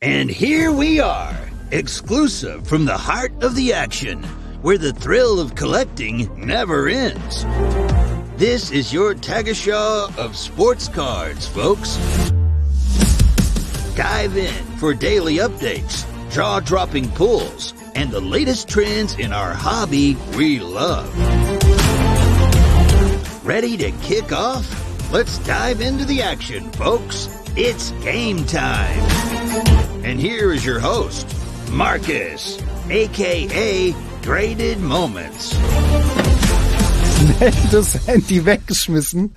And here we are, exclusive from the heart of the action, where the thrill of collecting never ends. This is your Tagesschau of sports cards, folks. Dive in for daily updates, jaw-dropping pulls, and the latest trends in our hobby we love. Ready to kick off? Let's dive into the action, folks. It's game time. And here is your host, Marcus, a.k.a. Graded Moments. Schnell das Handy weggeschmissen.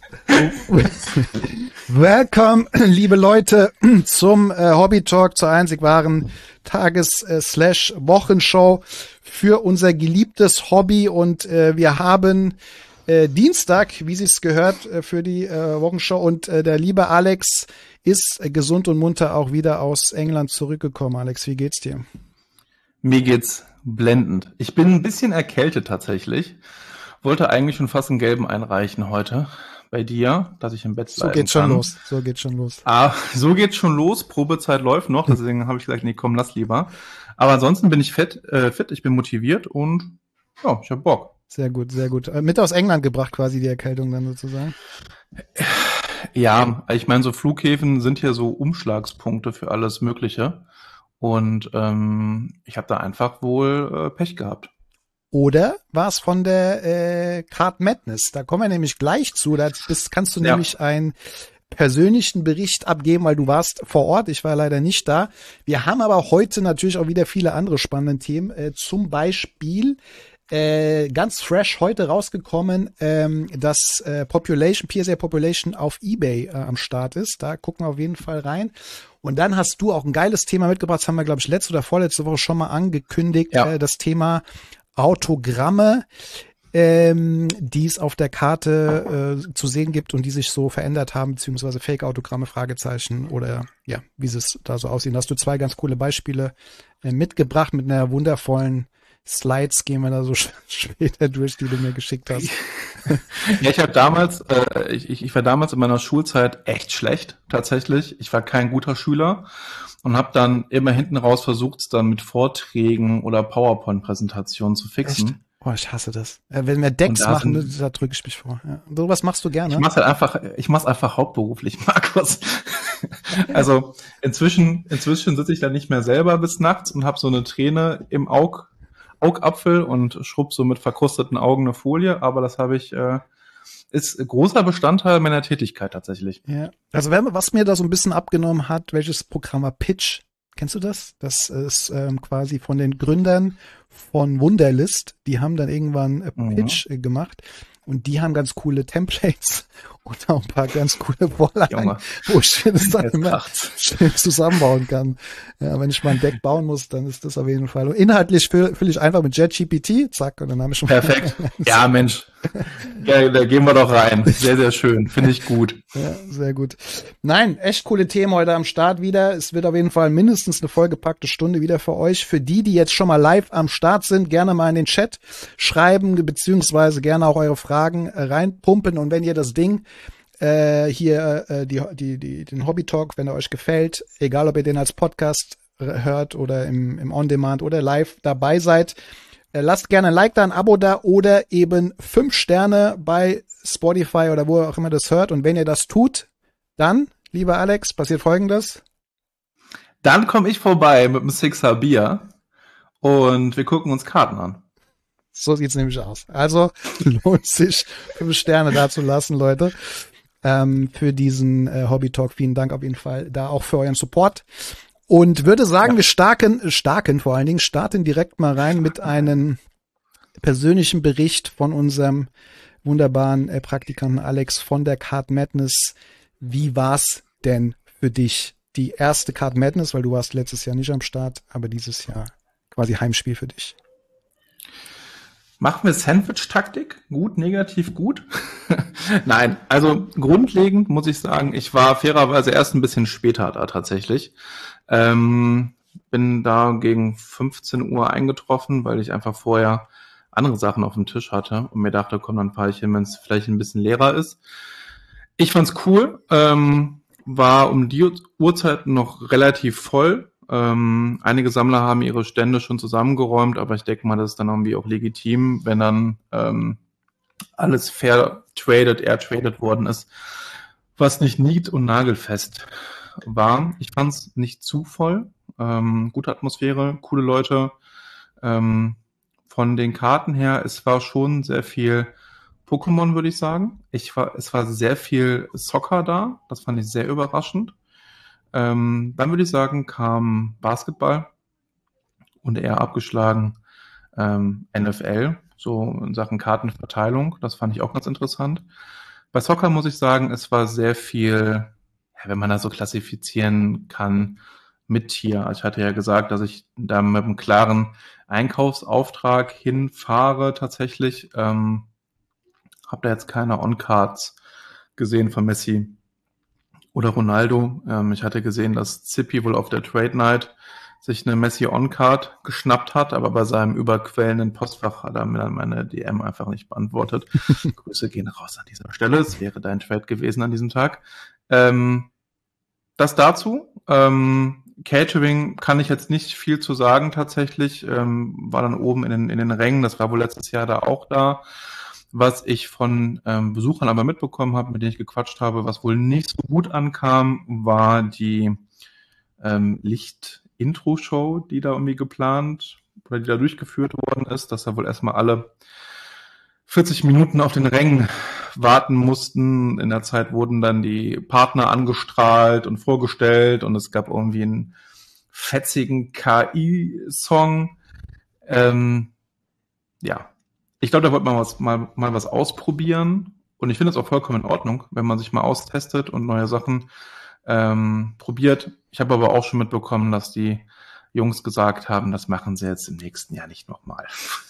Welcome, liebe Leute, zum Hobby Talk, zur einzig wahren Tages-Wochenshow für unser geliebtes Hobby. Und wir haben Dienstag, wie sich's gehört, für die Wochenshow. Und der liebe Alex ist gesund und munter auch wieder aus England zurückgekommen. Alex, wie geht's dir? Mir geht's blendend. Ich bin ein bisschen erkältet tatsächlich. Wollte eigentlich schon fast einen gelben einreichen heute bei dir, dass ich im Bett bleiben kann. So geht's schon los. So geht's schon los. Probezeit läuft noch, deswegen habe ich gesagt, nee, komm, lass lieber. Aber ansonsten bin ich fit, ich bin motiviert und ja, ich hab Bock. Sehr gut, sehr gut. Mit aus England gebracht quasi die Erkältung dann sozusagen. Ja, ich meine, so Flughäfen sind hier so Umschlagspunkte für alles Mögliche. Und ich habe da einfach wohl Pech gehabt. Oder war es von der Card Madness? Da kommen wir nämlich gleich zu. Da kannst du nämlich einen persönlichen Bericht abgeben, weil du warst vor Ort. Ich war leider nicht da. Wir haben aber heute natürlich auch wieder viele andere spannende Themen. Zum Beispiel ganz fresh heute rausgekommen, dass PSA Population auf eBay am Start ist. Da gucken wir auf jeden Fall rein. Und dann hast du auch ein geiles Thema mitgebracht. Das haben wir, glaube ich, letzte oder vorletzte Woche schon mal angekündigt. Ja. Das Thema Autogramme, die es auf der Karte zu sehen gibt und die sich so verändert haben, beziehungsweise Fake-Autogramme, Fragezeichen oder ja, wie es da so aussieht. Da hast du zwei ganz coole Beispiele mitgebracht mit einer wundervollen Slides, gehen wir da so später durch, die du mir geschickt hast. Ja, ich habe damals, ich war damals in meiner Schulzeit echt schlecht, tatsächlich. Ich war kein guter Schüler und habe dann immer hinten raus versucht, es dann mit Vorträgen oder PowerPoint-Präsentationen zu fixen. Echt? Oh, ich hasse das. Wenn wir Decks machen, da drücke ich mich vor. Ja. So was machst du gerne? Ich mach's einfach hauptberuflich, Markus. Also inzwischen sitze ich da nicht mehr selber bis nachts und habe so eine Träne im Augapfel und schrubb so mit verkrusteten Augen eine Folie, aber das habe ich, ist großer Bestandteil meiner Tätigkeit tatsächlich. Ja, also was mir da so ein bisschen abgenommen hat, welches Programm war Pitch? Kennst du das? Das ist quasi von den Gründern von Wunderlist. Die haben dann irgendwann Pitch gemacht und die haben ganz coole Templates und auch ein paar ganz coole Vorlagen, wo ich das dann immer schön zusammenbauen kann. Ja, wenn ich mal ein Deck bauen muss, dann ist das auf jeden Fall. Und inhaltlich fülle ich einfach mit JetGPT, zack, und dann habe ich schon perfekt. Ja, Mensch. Ja, da gehen wir doch rein. Sehr, sehr schön. Finde ich gut. Ja, sehr gut. Nein, echt coole Themen heute am Start wieder. Es wird auf jeden Fall mindestens eine vollgepackte Stunde wieder für euch. Für die jetzt schon mal live am Start sind, gerne mal in den Chat schreiben, beziehungsweise gerne auch eure Fragen reinpumpen. Und wenn ihr das Ding hier den Hobby Talk, wenn er euch gefällt, egal ob ihr den als Podcast hört oder im On-Demand oder live dabei seid, lasst gerne ein Like da, ein Abo da oder eben 5 Sterne bei Spotify oder wo auch immer das hört. Und wenn ihr das tut, dann, lieber Alex, passiert Folgendes. Dann komme ich vorbei mit einem Sixer Bier und wir gucken uns Karten an. So sieht's nämlich aus. Also lohnt sich 5 Sterne da zu lassen, Leute. Für diesen Hobby Talk. Vielen Dank auf jeden Fall da auch für euren Support. Und würde sagen, wir starten direkt mal rein mit einem persönlichen Bericht von unserem wunderbaren Praktikanten Alex von der Card Madness. Wie war's denn für dich? Die erste Card Madness, weil du warst letztes Jahr nicht am Start, aber dieses Jahr quasi Heimspiel für dich. Machen wir Sandwich-Taktik? Gut, negativ, gut? Nein, also grundlegend muss ich sagen, ich war fairerweise erst ein bisschen später da tatsächlich. Bin da gegen 15 Uhr eingetroffen, weil ich einfach vorher andere Sachen auf dem Tisch hatte und mir dachte, komm, dann fahre ich hin, wenn es vielleicht ein bisschen leerer ist. Ich fand's cool. war um die Uhrzeit noch relativ voll. Einige Sammler haben ihre Stände schon zusammengeräumt, aber ich denke mal, das ist dann irgendwie auch legitim, wenn dann alles fair traded worden ist, was nicht nied- und nagelfest war. Ich fand es nicht zu voll. Gute Atmosphäre, coole Leute. Von den Karten her, es war schon sehr viel Pokémon, würde ich sagen. Es war sehr viel Soccer da. Das fand ich sehr überraschend. Dann würde ich sagen, kam Basketball und eher abgeschlagen NFL, so in Sachen Kartenverteilung. Das fand ich auch ganz interessant. Bei Soccer muss ich sagen, es war sehr viel, ja, wenn man das so klassifizieren kann, mit Tier. Also ich hatte ja gesagt, dass ich da mit einem klaren Einkaufsauftrag hinfahre tatsächlich. Habe da jetzt keine On-Cards gesehen von Messi oder Ronaldo. Ich hatte gesehen, dass Zippy wohl auf der Trade Night sich eine Messi On-Card geschnappt hat, aber bei seinem überquellenden Postfach hat er mir dann meine DM einfach nicht beantwortet. Grüße gehen raus an dieser Stelle. Es wäre dein Trade gewesen an diesem Tag. Das dazu. Catering kann ich jetzt nicht viel zu sagen tatsächlich. War dann oben in den Rängen. Das war wohl letztes Jahr da auch da. Was ich von Besuchern aber mitbekommen habe, mit denen ich gequatscht habe, was wohl nicht so gut ankam, war die Licht-Intro-Show, die da irgendwie geplant oder die da durchgeführt worden ist, dass da wohl erstmal alle 40 Minuten auf den Rängen warten mussten. In der Zeit wurden dann die Partner angestrahlt und vorgestellt und es gab irgendwie einen fetzigen KI-Song. Ja. Ich glaube, da wollte man mal was ausprobieren. Und ich finde es auch vollkommen in Ordnung, wenn man sich mal austestet und neue Sachen probiert. Ich habe aber auch schon mitbekommen, dass die Jungs gesagt haben, das machen sie jetzt im nächsten Jahr nicht nochmal.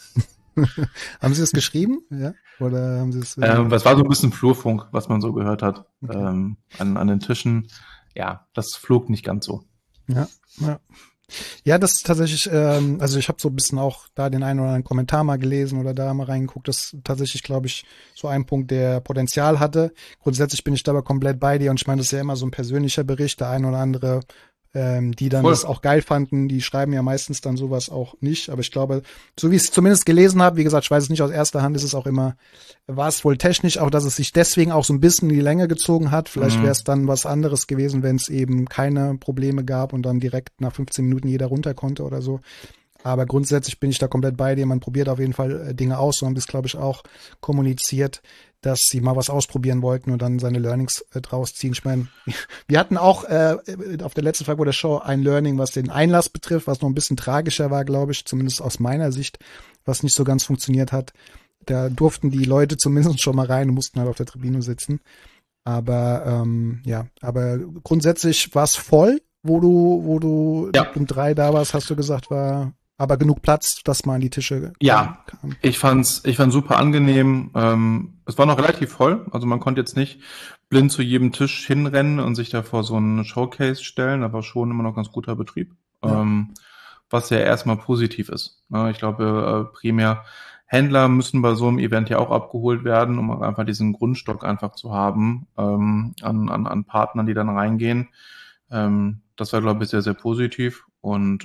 Haben Sie es geschrieben? Ja? Oder haben Sie es? Das war so ein bisschen Flurfunk, was man so gehört hat. Okay. An den Tischen. Ja, das flog nicht ganz so. Ja, ja. Ja, das ist tatsächlich, also ich habe so ein bisschen auch da den einen oder anderen Kommentar mal gelesen oder da mal reingeguckt. Das ist tatsächlich, glaube ich, so ein Punkt, der Potenzial hatte. Grundsätzlich bin ich dabei komplett bei dir und ich meine, das ist ja immer so ein persönlicher Bericht. Der ein oder andere, die dann das auch geil fanden, die schreiben ja meistens dann sowas auch nicht. Aber ich glaube, so wie ich es zumindest gelesen habe, wie gesagt, ich weiß es nicht aus erster Hand, ist es auch immer, war es wohl technisch auch, dass es sich deswegen auch so ein bisschen in die Länge gezogen hat. Vielleicht wäre es dann was anderes gewesen, wenn es eben keine Probleme gab und dann direkt nach 15 Minuten jeder runter konnte oder so. Aber grundsätzlich bin ich da komplett bei dir. Man probiert auf jeden Fall Dinge aus. So haben das, glaube ich, auch kommuniziert, dass sie mal was ausprobieren wollten und dann seine Learnings draus ziehen. Ich meine, wir hatten auch auf der letzten Folge der Show ein Learning, was den Einlass betrifft, was noch ein bisschen tragischer war, glaube ich, zumindest aus meiner Sicht, was nicht so ganz funktioniert hat. Da durften die Leute zumindest schon mal rein und mussten halt auf der Tribüne sitzen. Aber ja, aber grundsätzlich war es voll, wo du um 3 da warst, hast du gesagt, war aber genug Platz, dass man an die Tische kam. Ich fand's super angenehm. Es war noch relativ voll, also man konnte jetzt nicht blind zu jedem Tisch hinrennen und sich da vor so einen Showcase stellen, aber schon immer noch ganz guter Betrieb, was ja erstmal positiv ist. Ich glaube, primär Händler müssen bei so einem Event ja auch abgeholt werden, um einfach diesen Grundstock einfach zu haben an Partnern, die dann reingehen. Das war, glaube ich, sehr, sehr positiv und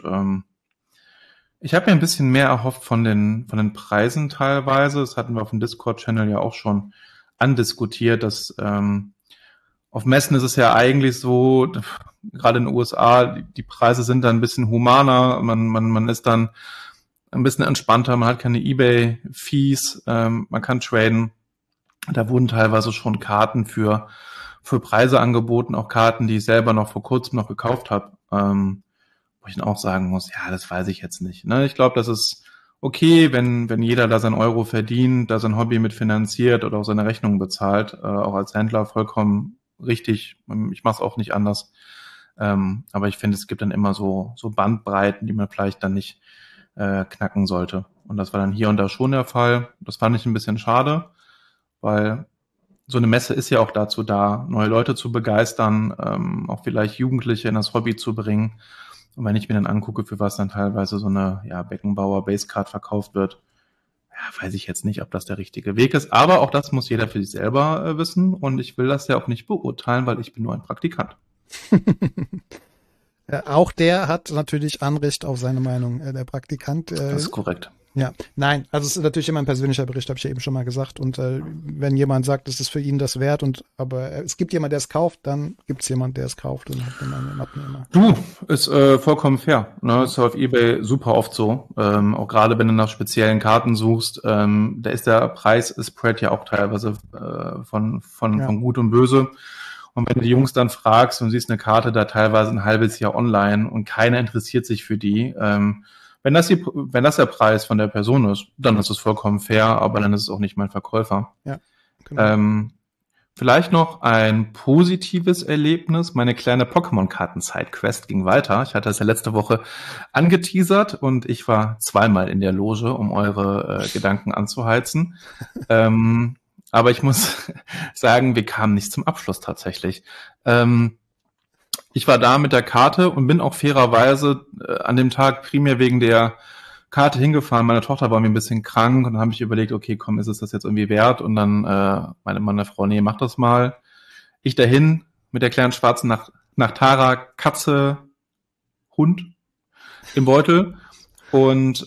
ich habe mir ein bisschen mehr erhofft von den Preisen teilweise. Das hatten wir auf dem Discord-Channel ja auch schon andiskutiert, dass auf Messen ist es ja eigentlich so, gerade in den USA, die Preise sind dann ein bisschen humaner, man ist dann ein bisschen entspannter, man hat keine eBay-Fees, man kann traden. Da wurden teilweise schon Karten für Preise angeboten, auch Karten, die ich selber noch vor kurzem noch gekauft habe. Wo ich dann auch sagen muss, ja, das weiß ich jetzt nicht. Ne? Ich glaube, das ist okay, wenn jeder da sein Euro verdient, da sein Hobby mitfinanziert oder auch seine Rechnungen bezahlt, auch als Händler vollkommen richtig. Ich mache es auch nicht anders. Aber ich finde, es gibt dann immer so Bandbreiten, die man vielleicht dann nicht knacken sollte. Und das war dann hier und da schon der Fall. Das fand ich ein bisschen schade, weil so eine Messe ist ja auch dazu da, neue Leute zu begeistern, auch vielleicht Jugendliche in das Hobby zu bringen. Und wenn ich mir dann angucke, für was dann teilweise so eine Beckenbauer Basecard verkauft wird, weiß ich jetzt nicht, ob das der richtige Weg ist, aber auch das muss jeder für sich selber wissen und ich will das ja auch nicht beurteilen, weil ich bin nur ein Praktikant. Auch der hat natürlich Anrecht auf seine Meinung, der Praktikant. Das ist korrekt. Ja, nein, also es ist natürlich immer ein persönlicher Bericht, habe ich ja eben schon mal gesagt. Und wenn jemand sagt, es ist für ihn das wert, aber es gibt jemand, der es kauft, dann gibt es jemand, der es kauft und hat dann einen Abnehmer. Du, ist vollkommen fair. Ne? Ist auf eBay super oft so. Auch gerade wenn du nach speziellen Karten suchst, da ist der Preisspread ja auch teilweise von Gut und Böse. Und wenn du die Jungs dann fragst und siehst eine Karte da teilweise ein halbes Jahr online und keiner interessiert sich für die, wenn das der Preis von der Person ist, dann ist es vollkommen fair, aber dann ist es auch nicht mein Verkäufer. Ja, genau. Vielleicht noch ein positives Erlebnis. Meine kleine Pokémon-Karten-Side-Quest ging weiter. Ich hatte das ja letzte Woche angeteasert und ich war zweimal in der Loge, um eure Gedanken anzuheizen. Aber ich muss sagen, wir kamen nicht zum Abschluss tatsächlich. Ich war da mit der Karte und bin auch fairerweise an dem Tag primär wegen der Karte hingefahren. Meine Tochter war mir ein bisschen krank und dann habe ich überlegt, okay, komm, ist es das jetzt irgendwie wert? Und dann meinte meine Frau, nee, mach das mal. Ich dahin mit der kleinen schwarzen Nachtara, Katze, Hund im Beutel und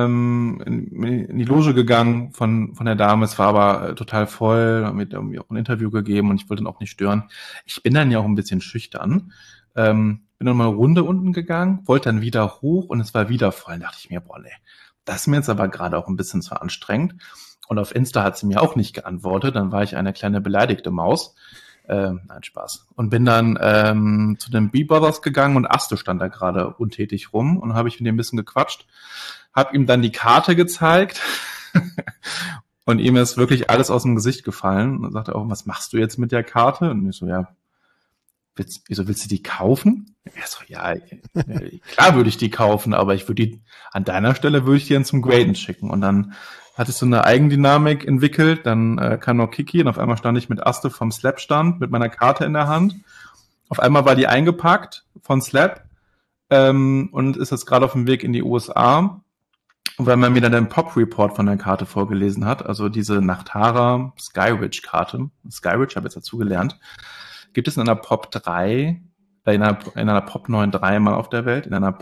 in die Loge gegangen von der Dame. Es war aber total voll, mit irgendwie auch ein Interview gegeben und ich wollte dann auch nicht stören. Ich bin dann ja auch ein bisschen schüchtern. Bin dann mal eine Runde unten gegangen, wollte dann wieder hoch und es war wieder voll. Dann dachte ich mir, boah, nee, das ist mir jetzt aber gerade auch ein bisschen zu anstrengend. Und auf Insta hat sie mir auch nicht geantwortet. Dann war ich eine kleine beleidigte Maus. Nein, Spaß. Und bin dann zu den B-Brothers gegangen und Aste stand da gerade untätig rum und habe ich mit ihm ein bisschen gequatscht. Habe ihm dann die Karte gezeigt und ihm ist wirklich alles aus dem Gesicht gefallen. Und dann sagte er auch, was machst du jetzt mit der Karte? Und ich so, ja, wieso willst du die kaufen? Er so, ja, klar würde ich die kaufen, aber ich würde die, an deiner Stelle würde ich die dann zum Graden schicken. Und dann hatte ich so eine Eigendynamik entwickelt, dann kam noch Kiki und auf einmal stand ich mit Aste vom Slap-Stand mit meiner Karte in der Hand. Auf einmal war die eingepackt von Slap und ist jetzt gerade auf dem Weg in die USA. Und weil man mir dann den Pop-Report von der Karte vorgelesen hat, also diese Nachtara Skyridge-Karte, Skyridge habe ich jetzt dazu gelernt, gibt es in einer Pop 3, in einer Pop 9 dreimal auf der Welt, in einer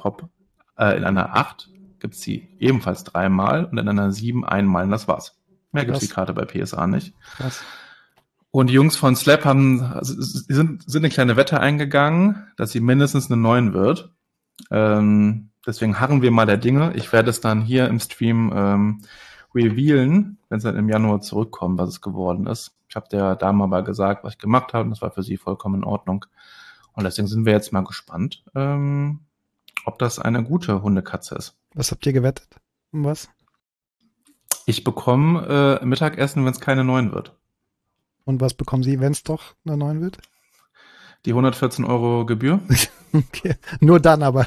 8 gibt es sie ebenfalls dreimal und in einer 7 einmal und das war's. Mehr gibt es die Karte bei PSA nicht. Krass. Und die Jungs von Slap sind eine kleine Wette eingegangen, dass sie mindestens eine 9 wird. Deswegen harren wir mal der Dinge. Ich werde es dann hier im Stream revealen, wenn es dann im Januar zurückkommt, was es geworden ist. Ich habe der Dame aber gesagt, was ich gemacht habe, und das war für sie vollkommen in Ordnung. Und deswegen sind wir jetzt mal gespannt, ob das eine gute Hundekatze ist. Was habt ihr gewettet? Um was? Ich bekomme Mittagessen, wenn es keine 9 wird. Und was bekommen Sie, wenn es doch eine 9 wird? Die 114 € Gebühr. Okay. Nur dann aber.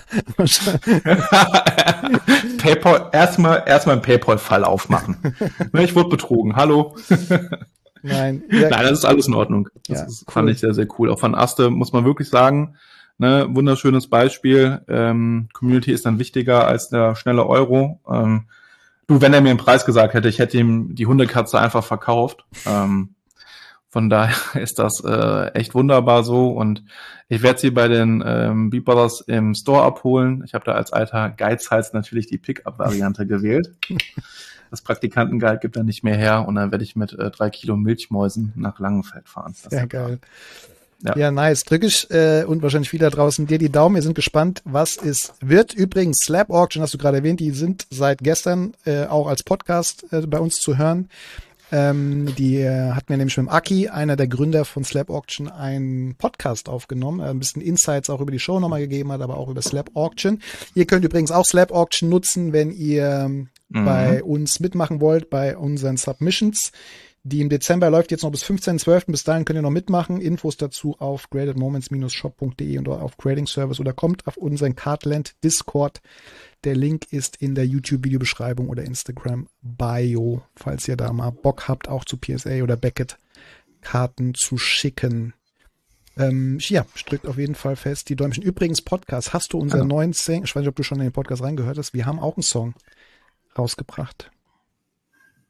PayPal, erstmal einen PayPal-Fall aufmachen. Ich wurde betrogen. Hallo. Nein. Nein, das ist alles in Ordnung. Das cool. Fand ich sehr, sehr cool. Auch von Aste muss man wirklich sagen, ne, wunderschönes Beispiel. Community ist dann wichtiger als der schnelle Euro. Wenn er mir einen Preis gesagt hätte, ich hätte ihm die Hundekatze einfach verkauft. Von daher ist das echt wunderbar so und ich werde sie bei den B-Brothers im Store abholen. Ich habe da als alter Geizhals natürlich die Pick-up-Variante gewählt. Das Praktikantenguide gibt da nicht mehr her und dann werde ich mit 3 Kilo Milchmäusen nach Langenfeld fahren. Sehr geil. Ja, nice. Drück ich und wahrscheinlich viele da draußen dir die Daumen. Wir sind gespannt, was es wird. Übrigens, Slap Auction hast du gerade erwähnt, die sind seit gestern auch als Podcast bei uns zu hören. Die hat mir nämlich mit dem Aki, einer der Gründer von Slap Auction, einen Podcast aufgenommen, ein bisschen Insights auch über die Show nochmal gegeben hat, aber auch über Slap Auction. Ihr könnt übrigens auch Slap Auction nutzen, wenn ihr bei uns mitmachen wollt, bei unseren Submissions. Die im Dezember läuft jetzt noch bis 15.12. Bis dahin könnt ihr noch mitmachen. Infos dazu auf gradedmoments-shop.de und auf Grading Service oder kommt auf unseren Cardland Discord. Der Link ist in der YouTube-Videobeschreibung oder Instagram-Bio, falls ihr da mal Bock habt, auch zu PSA oder Beckett-Karten zu schicken. Drückt auf jeden Fall fest die Däumchen. Übrigens, Podcast, hast du unseren neuen Song, ich weiß nicht, ob du schon in den Podcast reingehört hast, wir haben auch einen Song rausgebracht.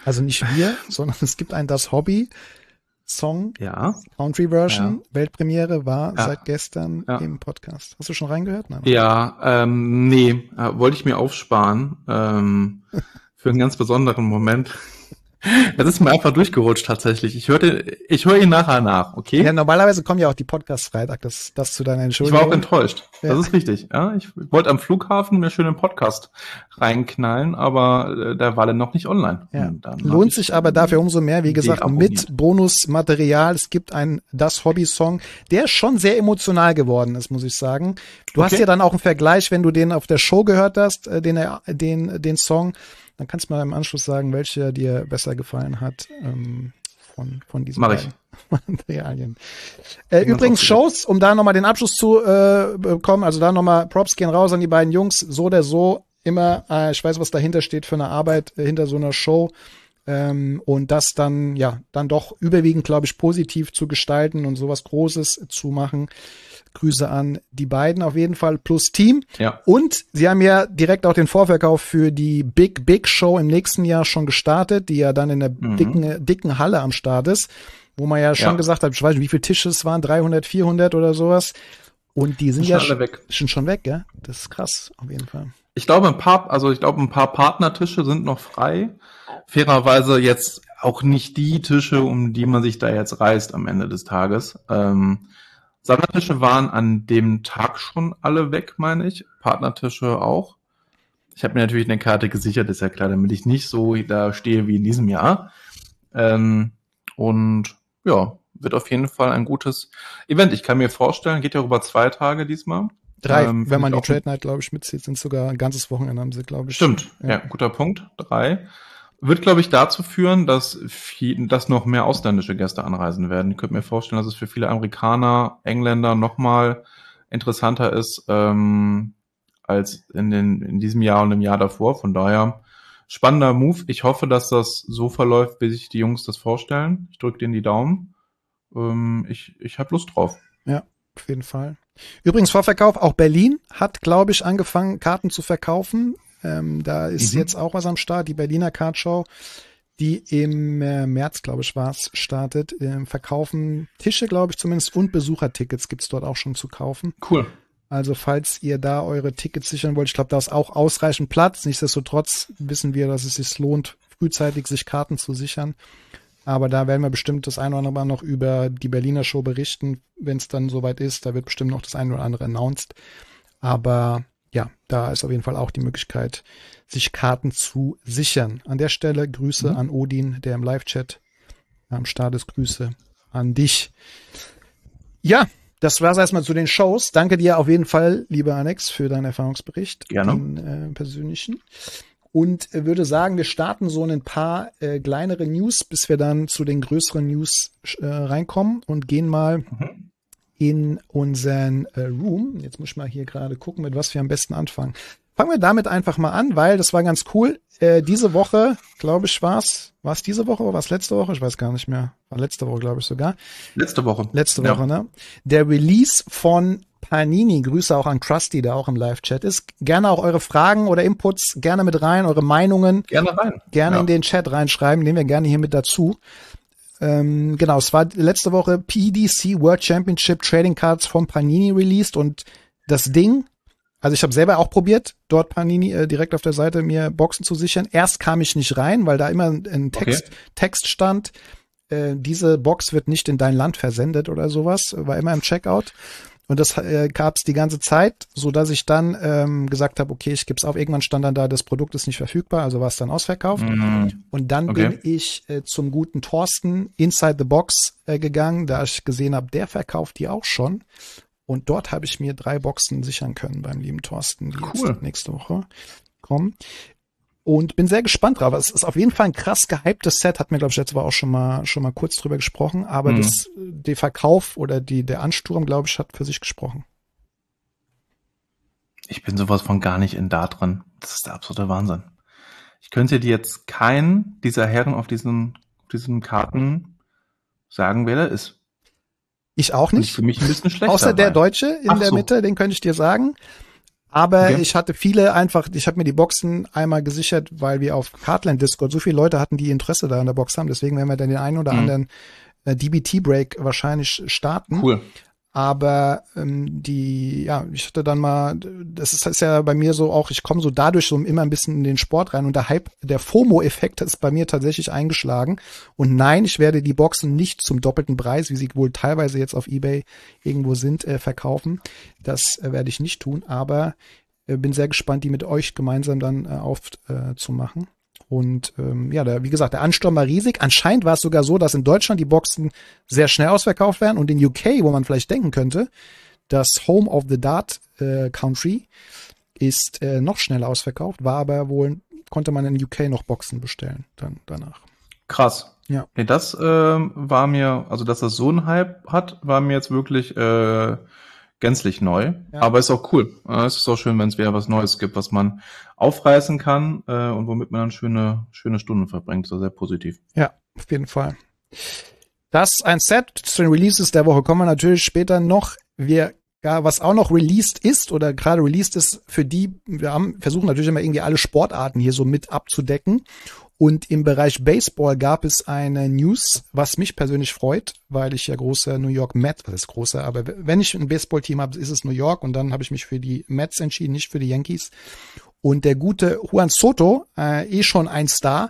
Also nicht wir, sondern es gibt ein Das Hobby Song, Ja. Country Version, Ja. Weltpremiere war Ja. seit gestern Ja. im Podcast. Hast du schon reingehört? Nein. Ja, nee, wollte ich mir aufsparen, für einen ganz besonderen Moment. Das ist mir einfach durchgerutscht tatsächlich. Ich höre ihn nachher nach, okay? Ja, normalerweise kommen ja auch die Podcasts Freitag, das zu deiner Ich Entschuldigung. war auch enttäuscht. Ja. Das ist richtig. Ja, ich wollte am Flughafen mir schön einen Podcast reinknallen, aber der war dann noch nicht online. Ja. Und dann Lohnt sich aber dafür umso mehr, wie gesagt, deabonniert. mit Bonusmaterial. Es gibt einen Das Hobby-Song, der schon sehr emotional geworden ist, muss ich sagen. Du hast ja dann auch einen Vergleich, wenn du den auf der Show gehört hast, den Song. Dann kannst du mal im Anschluss sagen, welcher dir besser gefallen hat von diesen beiden Materialien. Übrigens Shows, um da nochmal den Abschluss zu bekommen, also da nochmal Props gehen raus an die beiden Jungs, so oder so, immer, ich weiß, was dahinter steht für eine Arbeit hinter so einer Show und das dann, dann doch überwiegend, glaube ich, positiv zu gestalten und sowas Großes zu machen. Grüße an die beiden auf jeden Fall plus Team. Ja. Und sie haben ja direkt auch den Vorverkauf für die Big Show im nächsten Jahr schon gestartet, die ja dann in der dicken Halle am Start ist, wo man ja schon gesagt hat, ich weiß nicht, wie viele Tische es waren, 300, 400 oder sowas. Und die sind ja schon weg, ja? Das ist krass, auf jeden Fall. Ich glaube, ein paar Partnertische sind noch frei. Fairerweise jetzt auch nicht die Tische, um die man sich da jetzt reißt am Ende des Tages. Sammlertische waren an dem Tag schon alle weg, meine ich. Partnertische auch. Ich habe mir natürlich eine Karte gesichert, ist ja klar, damit ich nicht so da stehe wie in diesem Jahr. Und ja, wird auf jeden Fall ein gutes Event. Ich kann mir vorstellen, geht ja über 2 Tage diesmal. 3, wenn man die Trade Night, glaube ich, mitzieht, sind sogar ein ganzes Wochenende, haben sie, glaube ich. Stimmt, ja, guter Punkt. 3. Wird, glaube ich, dazu führen, dass noch mehr ausländische Gäste anreisen werden. Ich könnte mir vorstellen, dass es für viele Amerikaner, Engländer nochmal interessanter ist als in diesem Jahr und im Jahr davor. Von daher spannender Move. Ich hoffe, dass das so verläuft, wie sich die Jungs das vorstellen. Ich drücke denen die Daumen. Ich habe Lust drauf. Ja, auf jeden Fall. Übrigens Vorverkauf, auch Berlin hat, glaube ich, angefangen, Karten zu verkaufen. Da ist jetzt auch was am Start, die Berliner Cardshow, die im März, glaube ich, startet. Verkaufen Tische, glaube ich zumindest, und Besuchertickets gibt's dort auch schon zu kaufen. Cool. Also falls ihr da eure Tickets sichern wollt, ich glaube, da ist auch ausreichend Platz. Nichtsdestotrotz wissen wir, dass es sich lohnt, frühzeitig sich Karten zu sichern. Aber da werden wir bestimmt das eine oder andere Mal noch über die Berliner Show berichten, wenn es dann soweit ist. Da wird bestimmt noch das eine oder andere announced. Aber ja, da ist auf jeden Fall auch die Möglichkeit, sich Karten zu sichern. An der Stelle Grüße an Odin, der im Live-Chat am Start ist. Grüße an dich. Ja, das war's erstmal zu den Shows. Danke dir auf jeden Fall, lieber Alex, für deinen Erfahrungsbericht. Gerne. Den persönlichen. Und würde sagen, wir starten so ein paar kleinere News, bis wir dann zu den größeren News reinkommen und gehen mal in unseren Room. Jetzt muss ich mal hier gerade gucken, mit was wir am besten anfangen. Fangen wir damit einfach mal an, weil das war ganz cool. Diese Woche, glaube ich, war es diese Woche oder war es letzte Woche? Ich weiß gar nicht mehr. War letzte Woche, glaube ich sogar. Letzte Woche, ne? Der Release von Panini. Grüße auch an Krusty, der auch im Live-Chat ist. Gerne auch eure Fragen oder Inputs gerne mit rein, eure Meinungen. Gerne rein. Gerne in den Chat reinschreiben, nehmen wir gerne hier mit dazu. Genau, es war letzte Woche PDC World Championship Trading Cards von Panini released und das Ding, also ich habe selber auch probiert, dort Panini direkt auf der Seite mir Boxen zu sichern. Erst kam ich nicht rein, weil da immer ein Text stand, diese Box wird nicht in dein Land versendet oder sowas, war immer im Checkout. Und das gab's die ganze Zeit, so dass ich dann gesagt habe, okay, ich gebe es auf. Irgendwann stand dann da, das Produkt ist nicht verfügbar, also war es dann ausverkauft. Und dann bin ich zum guten Thorsten Inside the Box gegangen, da ich gesehen habe, der verkauft die auch schon. Und dort habe ich mir 3 Boxen sichern können beim lieben Thorsten, die jetzt nächste Woche kommen. Und bin sehr gespannt drauf. Es ist auf jeden Fall ein krass gehyptes Set, hat mir, glaube ich, letztes Mal auch schon mal kurz drüber gesprochen, aber der Verkauf oder der Ansturm, glaube ich, hat für sich gesprochen. Ich bin sowas von gar nicht in da drin. Das ist der absolute Wahnsinn. Ich könnte dir jetzt keinen dieser Herren auf diesen Karten sagen, wer der ist. Ich auch nicht. Für mich ein bisschen schlechter. Außer der Deutsche in der Mitte, den könnte ich dir sagen. Aber ich hatte viele einfach, ich habe mir die Boxen einmal gesichert, weil wir auf Cardland Discord so viele Leute hatten, die Interesse da an der Box haben. Deswegen werden wir dann den einen oder anderen DBT-Break wahrscheinlich starten. Cool. Aber ich hatte dann mal, das ist ja bei mir so auch, ich komme so dadurch so immer ein bisschen in den Sport rein und der Hype, der FOMO-Effekt ist bei mir tatsächlich eingeschlagen. Und nein, ich werde die Boxen nicht zum doppelten Preis, wie sie wohl teilweise jetzt auf eBay irgendwo sind, verkaufen. Das werde ich nicht tun, aber bin sehr gespannt, die mit euch gemeinsam dann aufzumachen. Und wie gesagt, der Ansturm war riesig. Anscheinend war es sogar so, dass in Deutschland die Boxen sehr schnell ausverkauft werden und in UK, wo man vielleicht denken könnte, das Home of the Dart Country ist noch schneller ausverkauft, war aber wohl, konnte man in UK noch Boxen bestellen dann danach. Krass. Ja. Nee, das war mir, also dass das so einen Hype hat, war mir jetzt wirklich gänzlich neu, aber ist auch cool. Es ist auch schön, wenn es wieder was Neues gibt, was man aufreißen kann und womit man dann schöne Stunden verbringt. So sehr positiv. Ja, auf jeden Fall. Das ist ein Set zu den Releases der Woche. Kommen wir natürlich später noch. Was auch noch released ist oder gerade released ist, versuchen natürlich immer irgendwie alle Sportarten hier so mit abzudecken. Und im Bereich Baseball gab es eine News, was mich persönlich freut, weil ich ja großer New York Mets, das ist großer, aber wenn ich ein Baseballteam habe, ist es New York und dann habe ich mich für die Mets entschieden, nicht für die Yankees. Und der gute Juan Soto, schon ein Star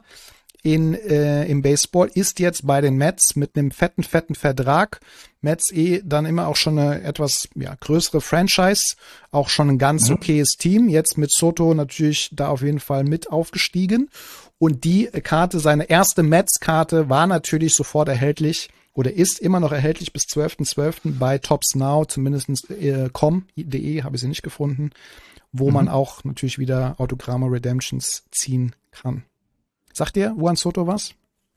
im Baseball, ist jetzt bei den Mets mit einem fetten Vertrag. Mets dann immer auch schon eine etwas größere Franchise, auch schon ein ganz okayes Team. Jetzt mit Soto natürlich da auf jeden Fall mit aufgestiegen. Und die Karte, seine erste Mets-Karte, war natürlich sofort erhältlich oder ist immer noch erhältlich bis 12.12. bei Topps Now, zumindest com.de habe ich sie nicht gefunden, wo man auch natürlich wieder Autogramme Redemptions ziehen kann. Sagt dir Juan Soto was?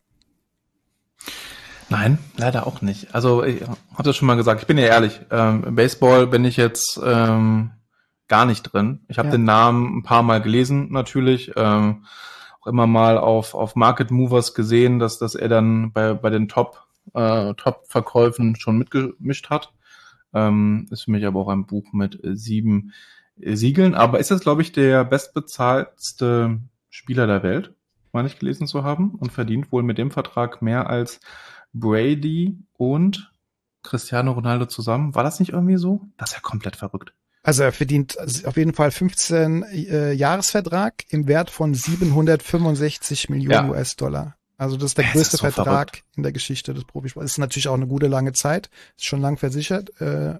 Nein, leider auch nicht. Also ich habe das schon mal gesagt, ich bin ja ehrlich, im Baseball bin ich jetzt gar nicht drin. Ich habe den Namen ein paar Mal gelesen natürlich, auch immer mal auf Market Movers gesehen, dass er dann bei den Top-Verkäufen schon mitgemischt hat. Ist für mich aber auch ein Buch mit 7 Siegeln. Aber ist das, glaube ich, der bestbezahltste Spieler der Welt, meine ich gelesen zu haben, und verdient wohl mit dem Vertrag mehr als Brady und Cristiano Ronaldo zusammen. War das nicht irgendwie so? Das ist ja komplett verrückt. Also er verdient auf jeden Fall 15 Jahresvertrag im Wert von 765 Millionen US-Dollar. Also das ist der größte Vertrag verrückt in der Geschichte des Profisports. Das ist natürlich auch eine gute lange Zeit. Ist schon lang versichert.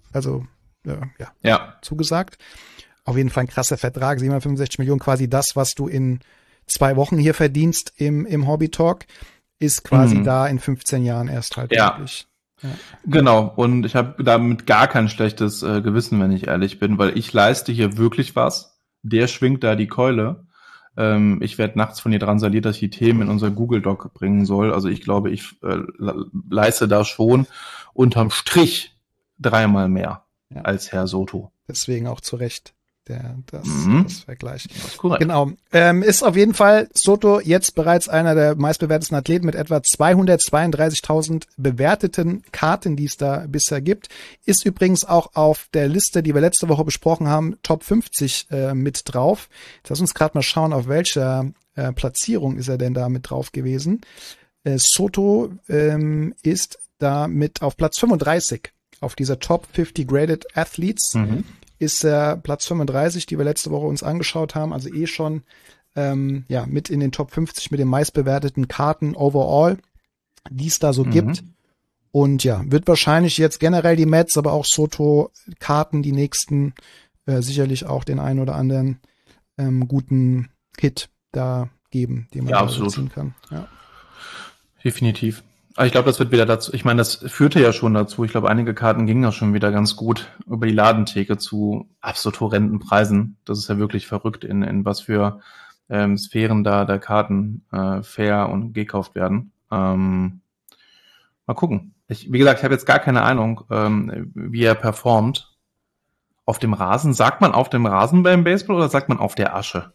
Zugesagt. Auf jeden Fall ein krasser Vertrag. 765 Millionen, quasi das, was du in 2 Wochen hier verdienst im Hobby Talk, ist quasi da in 15 Jahren erst halt möglich. Ja. Genau, und ich habe damit gar kein schlechtes Gewissen, wenn ich ehrlich bin, weil ich leiste hier wirklich was. Der schwingt da die Keule. Ich werde nachts von ihr drangsaliert, dass ich die Themen in unser Google Doc bringen soll. Also ich glaube, ich leiste da schon unterm Strich 3-mal mehr als Herr Soto. Deswegen auch zu Recht. Das Vergleich. Das ist korrekt. Genau. Ist auf jeden Fall Soto jetzt bereits einer der meistbewertesten Athleten mit etwa 232.000 bewerteten Karten, die es da bisher gibt. Ist übrigens auch auf der Liste, die wir letzte Woche besprochen haben, Top 50 mit drauf. Jetzt lass uns gerade mal schauen, auf welcher Platzierung ist er denn da mit drauf gewesen. Soto ist da mit auf Platz 35 auf dieser Top 50 Graded Athletes. Ist Platz 35, die wir letzte Woche uns angeschaut haben, also schon mit in den Top 50 mit den meistbewerteten Karten overall, die es da so gibt. Und wird wahrscheinlich jetzt generell die Mets, aber auch Soto-Karten, die nächsten, sicherlich auch den einen oder anderen guten Hit da geben, den man da ziehen kann. Ja. Definitiv. Aber ich glaube, das wird wieder dazu, ich meine, das führte ja schon dazu, ich glaube, einige Karten gingen ja schon wieder ganz gut über die Ladentheke zu absolut horrenden Preisen. Das ist ja wirklich verrückt, in was für Sphären da Karten fair und gekauft werden. Mal gucken. Wie gesagt, ich habe jetzt gar keine Ahnung, wie er performt. Auf dem Rasen, sagt man auf dem Rasen beim Baseball oder sagt man auf der Asche?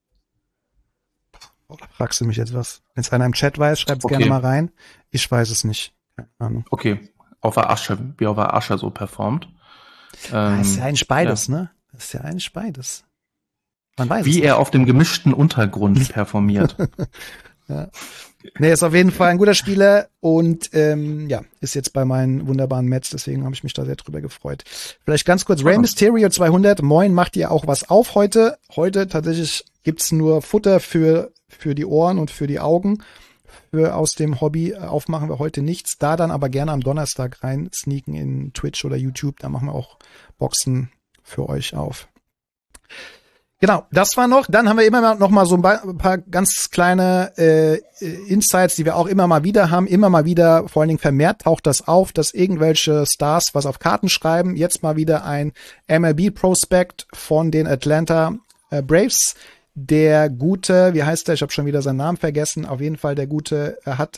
Oder fragst du mich jetzt was? Wenn es einer im Chat weiß, schreib's gerne mal rein. Ich weiß es nicht. Keine Ahnung. Okay, auf der Asche, wie auf der Asche so performt. Ist ja eigentlich beides, ne? Das ist ja eigentlich beides. Man weiß Wie er auf dem gemischten Untergrund performiert. Ja. Nee, ist auf jeden Fall ein guter Spieler und ist jetzt bei meinen wunderbaren Mets, deswegen habe ich mich da sehr drüber gefreut. Vielleicht ganz kurz, Rey Mysterio 200, moin, macht ihr auch was auf heute? Heute tatsächlich gibt's nur Futter für die Ohren und für die Augen. Aus dem Hobby aufmachen wir heute nichts. Da dann aber gerne am Donnerstag rein sneaken in Twitch oder YouTube, da machen wir auch Boxen für euch auf. Genau, das war noch. Dann haben wir immer noch mal so ein paar ganz kleine Insights, die wir auch immer mal wieder haben. Immer mal wieder, vor allen Dingen vermehrt taucht das auf, dass irgendwelche Stars was auf Karten schreiben. Jetzt mal wieder ein MLB-Prospect von den Atlanta Braves. Der gute, wie heißt der? Ich habe schon wieder seinen Namen vergessen. Auf jeden Fall der gute hat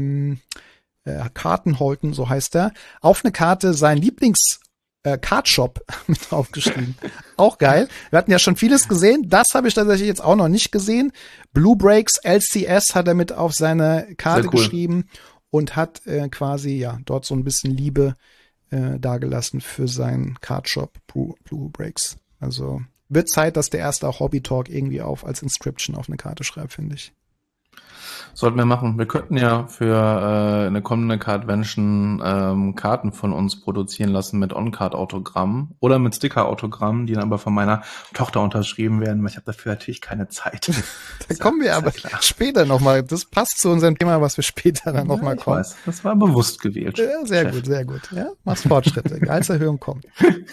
Karten Holton, so heißt er, auf eine Karte sein Cardshop mit draufgeschrieben. Auch geil. Wir hatten ja schon vieles gesehen. Das habe ich tatsächlich jetzt auch noch nicht gesehen. Blue Breaks LCS hat er mit auf seine Karte geschrieben und hat quasi dort so ein bisschen Liebe dagelassen für seinen Cardshop Blue Breaks. Also wird Zeit, dass der erste auch Hobby Talk irgendwie als Inscription auf eine Karte schreibt, finde ich. Sollten wir machen. Wir könnten ja für eine kommende Cardvention Karten von uns produzieren lassen mit On-Card-Autogrammen oder mit Sticker-Autogrammen, die dann aber von meiner Tochter unterschrieben werden, weil ich habe dafür natürlich keine Zeit. Da kommen wir aber später nochmal. Das passt zu unserem Thema, was wir später dann nochmal kommen. Weiß. Das war bewusst gewählt. Ja, sehr gut, sehr gut. Ja, machst Fortschritte. Gehaltserhöhung kommt.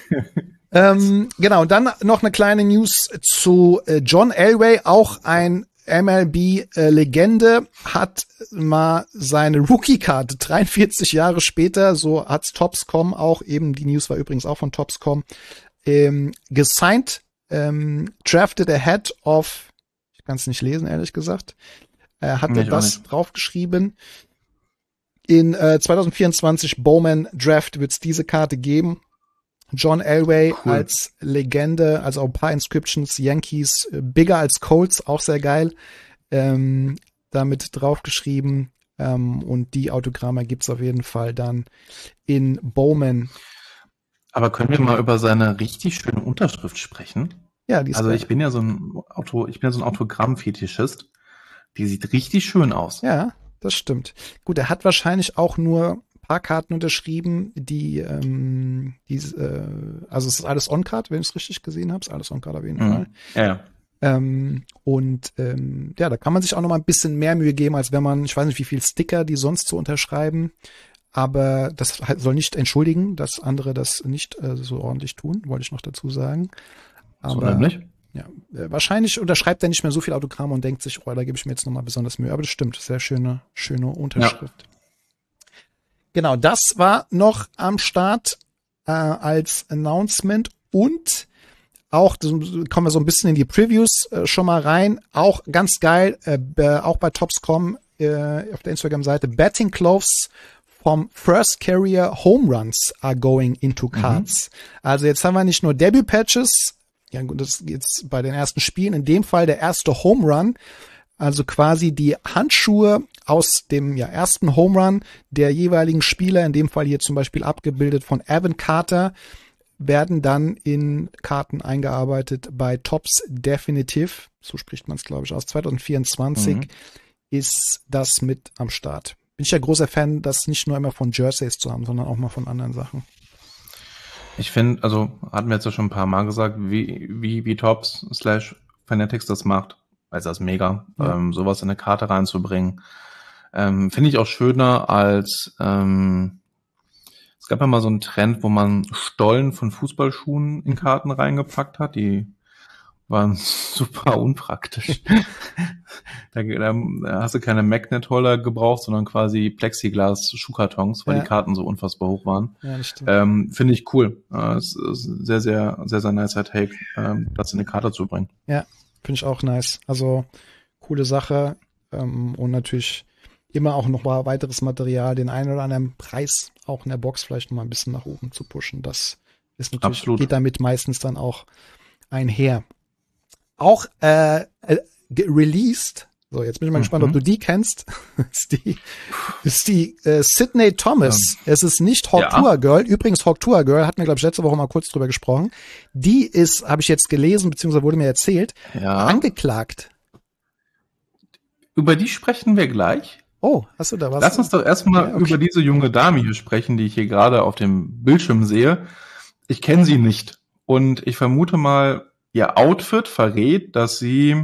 Genau, dann noch eine kleine News zu John Elway, auch ein MLB-Legende, hat mal seine Rookie-Karte 43 Jahre später, so hat's Topps.com auch, eben die News war übrigens auch von Topps.com, gesigned, drafted ahead of, ich kann es nicht lesen, ehrlich gesagt, hat er das draufgeschrieben. In 2024 Bowman Draft wird's diese Karte geben. John Elway als Legende, also auch ein paar Inscriptions, Yankees, bigger als Colts, auch sehr geil, damit draufgeschrieben. Und die Autogramme gibt's auf jeden Fall dann in Bowman. Aber können wir mal über seine richtig schöne Unterschrift sprechen? Ja, die ist also ich bin ja so ein Autogramm-Fetischist. Die sieht richtig schön aus. Ja, das stimmt. Gut, er hat wahrscheinlich auch nur Karten unterschrieben, also es ist alles On-Card, wenn ich es richtig gesehen habe, ist alles On-Card auf jeden Fall. Ja. Da kann man sich auch noch mal ein bisschen mehr Mühe geben, als wenn man, ich weiß nicht, wie viel Sticker die sonst so unterschreiben, aber das soll nicht entschuldigen, dass andere das nicht so ordentlich tun, wollte ich noch dazu sagen. Aber so nämlich? Ja, wahrscheinlich unterschreibt er nicht mehr so viel Autogramme und denkt sich, da gebe ich mir jetzt noch mal besonders Mühe, aber das stimmt, sehr schöne Unterschrift. Ja. Genau, das war noch am Start als Announcement und auch, kommen wir so ein bisschen in die Previews schon mal rein, auch ganz geil, auch bei Topps.com auf der Instagram-Seite, Batting Gloves vom First Carrier Home Runs are going into cards. Also jetzt haben wir nicht nur Debut-Patches, ja gut, das ist jetzt bei den ersten Spielen, in dem Fall der erste Home Run, also quasi die Handschuhe aus dem ersten Home Run der jeweiligen Spieler, in dem Fall hier zum Beispiel abgebildet von Evan Carter, werden dann in Karten eingearbeitet bei Topps Definitive, so spricht man es glaube ich aus, 2024 ist das mit am Start. Bin ich ja großer Fan, das nicht nur immer von Jerseys zu haben, sondern auch mal von anderen Sachen. Ich finde, also hatten wir jetzt ja schon ein paar Mal gesagt, wie Topps/Fanatics das macht. Also das ist mega, sowas in eine Karte reinzubringen. Finde ich auch schöner als, es gab ja mal so einen Trend, wo man Stollen von Fußballschuhen in Karten reingepackt hat. Die waren super unpraktisch. Da hast du keine Magnet-Holder gebraucht, sondern quasi Plexiglas-Schuhkartons, weil die Karten so unfassbar hoch waren. Ja, das stimmt. Finde ich cool. Es ist sehr, sehr, sehr, sehr nicer Take, das in eine Karte zu bringen. Ja. Finde ich auch nice. Also coole Sache und natürlich immer auch noch mal weiteres Material, den einen oder anderen Preis auch in der Box vielleicht noch mal ein bisschen nach oben zu pushen. Das ist natürlich, geht damit meistens dann auch einher. Auch released So, jetzt bin ich mal gespannt, ob du die kennst. ist die Sydney Thomas. Es ist nicht Hawk-Tour Girl. Übrigens, Hawk-Tour Girl, hatten wir, glaube ich, letzte Woche mal kurz drüber gesprochen. Die ist, habe ich jetzt gelesen, beziehungsweise wurde mir erzählt, angeklagt. Über die sprechen wir gleich. Oh, hast du da was? Lass uns doch erstmal über diese junge Dame hier sprechen, die ich hier gerade auf dem Bildschirm sehe. Ich kenne sie nicht. Und ich vermute mal, ihr Outfit verrät, dass sie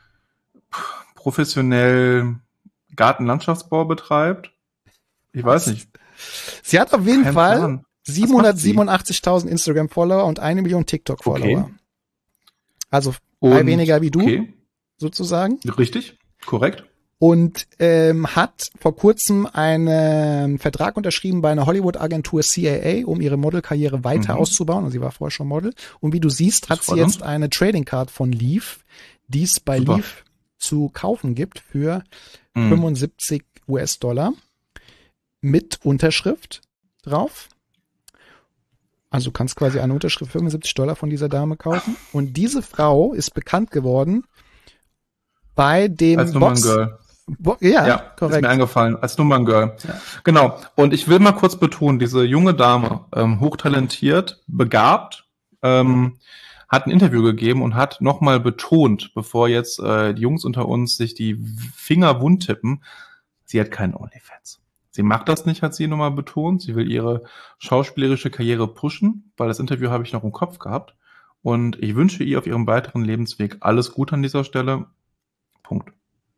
professionell Gartenlandschaftsbau betreibt. Ich weiß nicht. Sie hat auf jeden Fall 787.000 Instagram-Follower und 1 Million TikTok-Follower. Okay. Also weniger wie du, sozusagen. Richtig, korrekt. Und hat vor kurzem einen Vertrag unterschrieben bei einer Hollywood-Agentur CAA, um ihre Modelkarriere weiter auszubauen. Und sie war vorher schon Model. Und wie du siehst, hat sie jetzt eine Trading Card von Leaf, die es bei Leaf zu kaufen gibt für 75 US-Dollar mit Unterschrift drauf. Also du kannst quasi eine Unterschrift für 75 Dollar von dieser Dame kaufen. Und diese Frau ist bekannt geworden bei dem als Nummerngirl. Ja, korrekt. Ist mir eingefallen, als Nummerngirl. Ja. Genau. Und ich will mal kurz betonen, diese junge Dame, hochtalentiert, begabt, hat ein Interview gegeben und hat nochmal betont, bevor jetzt die Jungs unter uns sich die Finger wund tippen, sie hat keinen OnlyFans. Sie macht das nicht, hat sie nochmal betont. Sie will ihre schauspielerische Karriere pushen, weil das Interview habe ich noch im Kopf gehabt. Und ich wünsche ihr auf ihrem weiteren Lebensweg alles Gute an dieser Stelle. Punkt.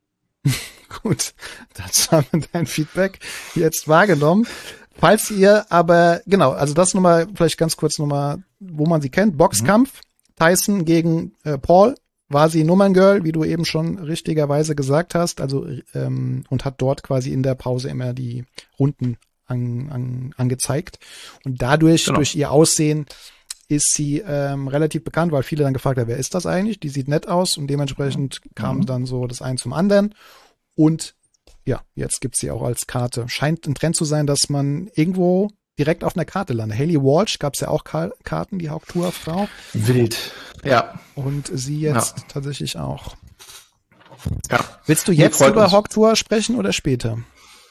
Gut, dazu haben wir dein Feedback jetzt wahrgenommen. Falls ihr aber, genau, also das nochmal, vielleicht ganz kurz nochmal, wo man sie kennt, Boxkampf, Tyson gegen Paul, war sie Nummerngirl, wie du eben schon richtigerweise gesagt hast, also und hat dort quasi in der Pause immer die Runden angezeigt. Und dadurch, durch ihr Aussehen, ist sie relativ bekannt, weil viele dann gefragt haben, wer ist das eigentlich? Die sieht nett aus und dementsprechend kam dann so das eine zum anderen. Und ja, jetzt gibt's sie auch als Karte. Scheint ein Trend zu sein, dass man irgendwo direkt auf einer Karte landet. Hayley Walsh gab's ja auch Karten, die Hawk-Tour-Frau. Wild, ja. Und sie jetzt tatsächlich auch. Ja. Willst du jetzt über Hawk-Tour sprechen oder später?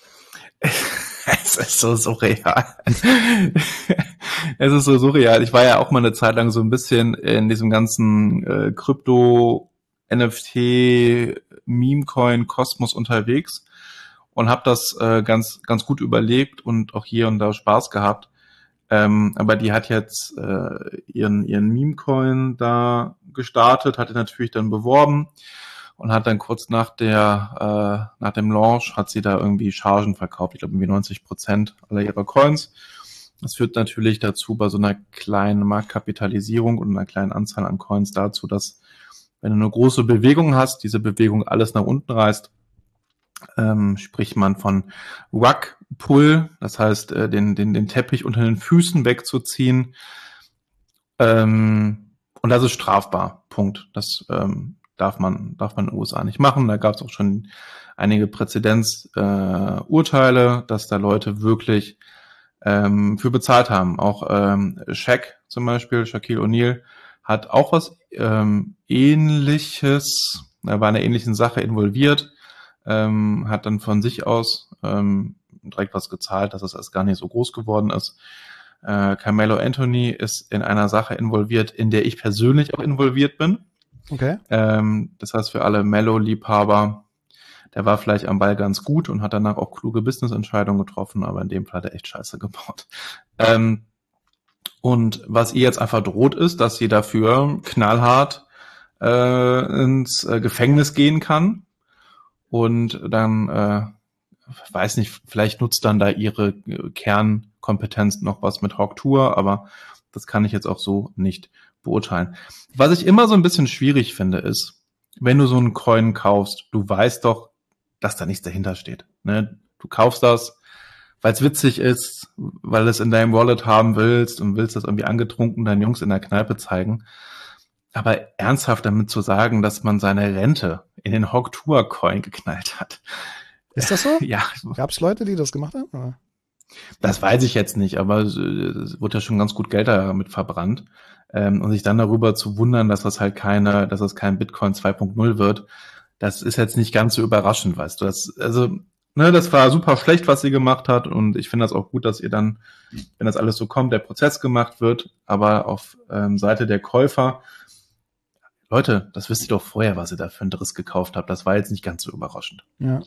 Es ist so surreal. Es ist so surreal. Ich war ja auch mal eine Zeit lang so ein bisschen in diesem ganzen Krypto, NFT, Meme-Coin-Kosmos unterwegs und habe das ganz gut überlebt und auch hier und da Spaß gehabt. Aber die hat jetzt ihren Meme-Coin da gestartet, hat ihn natürlich dann beworben und hat dann kurz nach dem Launch hat sie da irgendwie Chargen verkauft, ich glaube irgendwie 90% aller ihrer Coins. Das führt natürlich dazu bei so einer kleinen Marktkapitalisierung und einer kleinen Anzahl an Coins dazu, dass wenn du eine große Bewegung hast, diese Bewegung alles nach unten reißt, spricht man von Rug-Pull, das heißt den Teppich unter den Füßen wegzuziehen. Und das ist strafbar. Punkt. Das darf man in den USA nicht machen. Da gab es auch schon einige Präzedenzurteile, dass da Leute wirklich für bezahlt haben. Auch Shaq zum Beispiel, Shaquille O'Neal, hat auch was Ähnliches, er war in einer ähnlichen Sache involviert, hat dann von sich aus direkt was gezahlt, dass es erst gar nicht so groß geworden ist. Carmelo Anthony ist in einer Sache involviert, in der ich persönlich auch involviert bin. Okay. Das heißt, für alle Mellow-Liebhaber, der war vielleicht am Ball ganz gut und hat danach auch kluge Business-Entscheidungen getroffen, aber in dem Fall hat er echt Scheiße gebaut. Und was ihr jetzt einfach droht, ist, dass sie dafür knallhart ins Gefängnis gehen kann und dann, weiß nicht, vielleicht nutzt dann da ihre Kernkompetenz noch was mit Hawk-Tour, aber das kann ich jetzt auch so nicht beurteilen. Was ich immer so ein bisschen schwierig finde, ist, wenn du so einen Coin kaufst, du weißt doch, dass da nichts dahinter steht. Ne? Du kaufst das, weil es witzig ist, weil du es in deinem Wallet haben willst und willst das irgendwie angetrunken deinen Jungs in der Kneipe zeigen. Aber ernsthaft damit zu sagen, dass man seine Rente in den Hawk-Tour-Coin geknallt hat. Ist das so? Ja. Gab es Leute, die das gemacht haben? Oder? Das weiß ich jetzt nicht, aber es wurde ja schon ganz gut Geld damit verbrannt. Und sich dann darüber zu wundern, dass das kein Bitcoin 2.0 wird, das ist jetzt nicht ganz so überraschend, weißt du. Das war super schlecht, was sie gemacht hat, und ich finde das auch gut, dass ihr dann, wenn das alles so kommt, der Prozess gemacht wird, aber auf Seite der Käufer, Leute, das wisst ihr doch vorher, was ihr da für einen Driss gekauft habt. Das war jetzt nicht ganz so überraschend. Ja.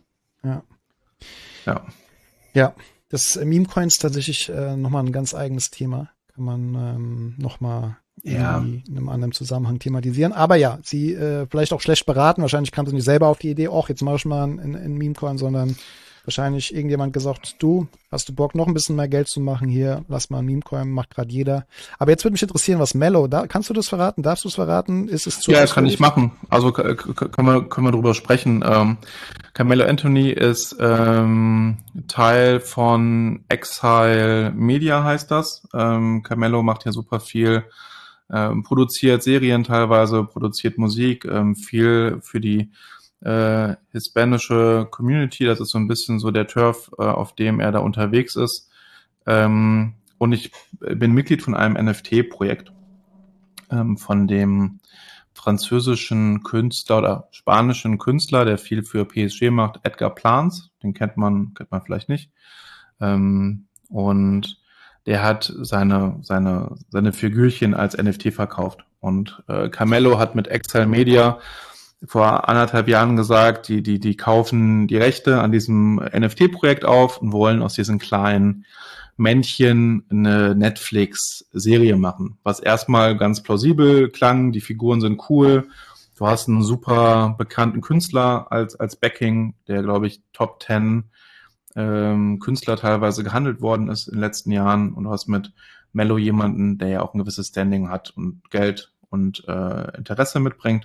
Ja, das Meme-Coins tatsächlich nochmal ein ganz eigenes Thema. Kann man nochmal in einem anderen Zusammenhang thematisieren. Aber ja, sie vielleicht auch schlecht beraten. Wahrscheinlich kam sie nicht selber auf die Idee, jetzt mache ich mal einen Meme-Coin, sondern wahrscheinlich irgendjemand gesagt, du, hast du Bock, noch ein bisschen mehr Geld zu machen hier? Lass mal einen Meme-Coin, macht gerade jeder. Aber jetzt würde mich interessieren, was Mellow, kannst du das verraten? Darfst du es verraten? Ist es zu? Ja, das kann ich machen. Also können wir drüber sprechen. Carmelo Anthony ist Teil von Exile Media, heißt das. Carmelo macht ja super viel, produziert Serien teilweise, produziert Musik, viel für die hispanische Community. Das ist so ein bisschen so der Turf, auf dem er da unterwegs ist. Und ich bin Mitglied von einem NFT-Projekt von dem französischen Künstler oder spanischen Künstler, der viel für PSG macht, Edgar Plans. Den kennt man vielleicht nicht. Und der hat seine Figürchen als NFT verkauft. Und Carmelo hat mit Exile Media vor 1,5 Jahren gesagt, die kaufen die Rechte an diesem NFT-Projekt auf und wollen aus diesen kleinen Männchen eine Netflix-Serie machen, was erstmal ganz plausibel klang. Die Figuren sind cool. Du hast einen super bekannten Künstler als Backing, der, glaube ich, Top 10 Künstler teilweise gehandelt worden ist in den letzten Jahren. Und du hast mit Mello jemanden, der ja auch ein gewisses Standing hat und Geld und Interesse mitbringt.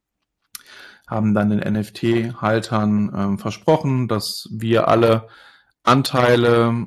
Haben dann den NFT-Haltern versprochen, dass wir alle Anteile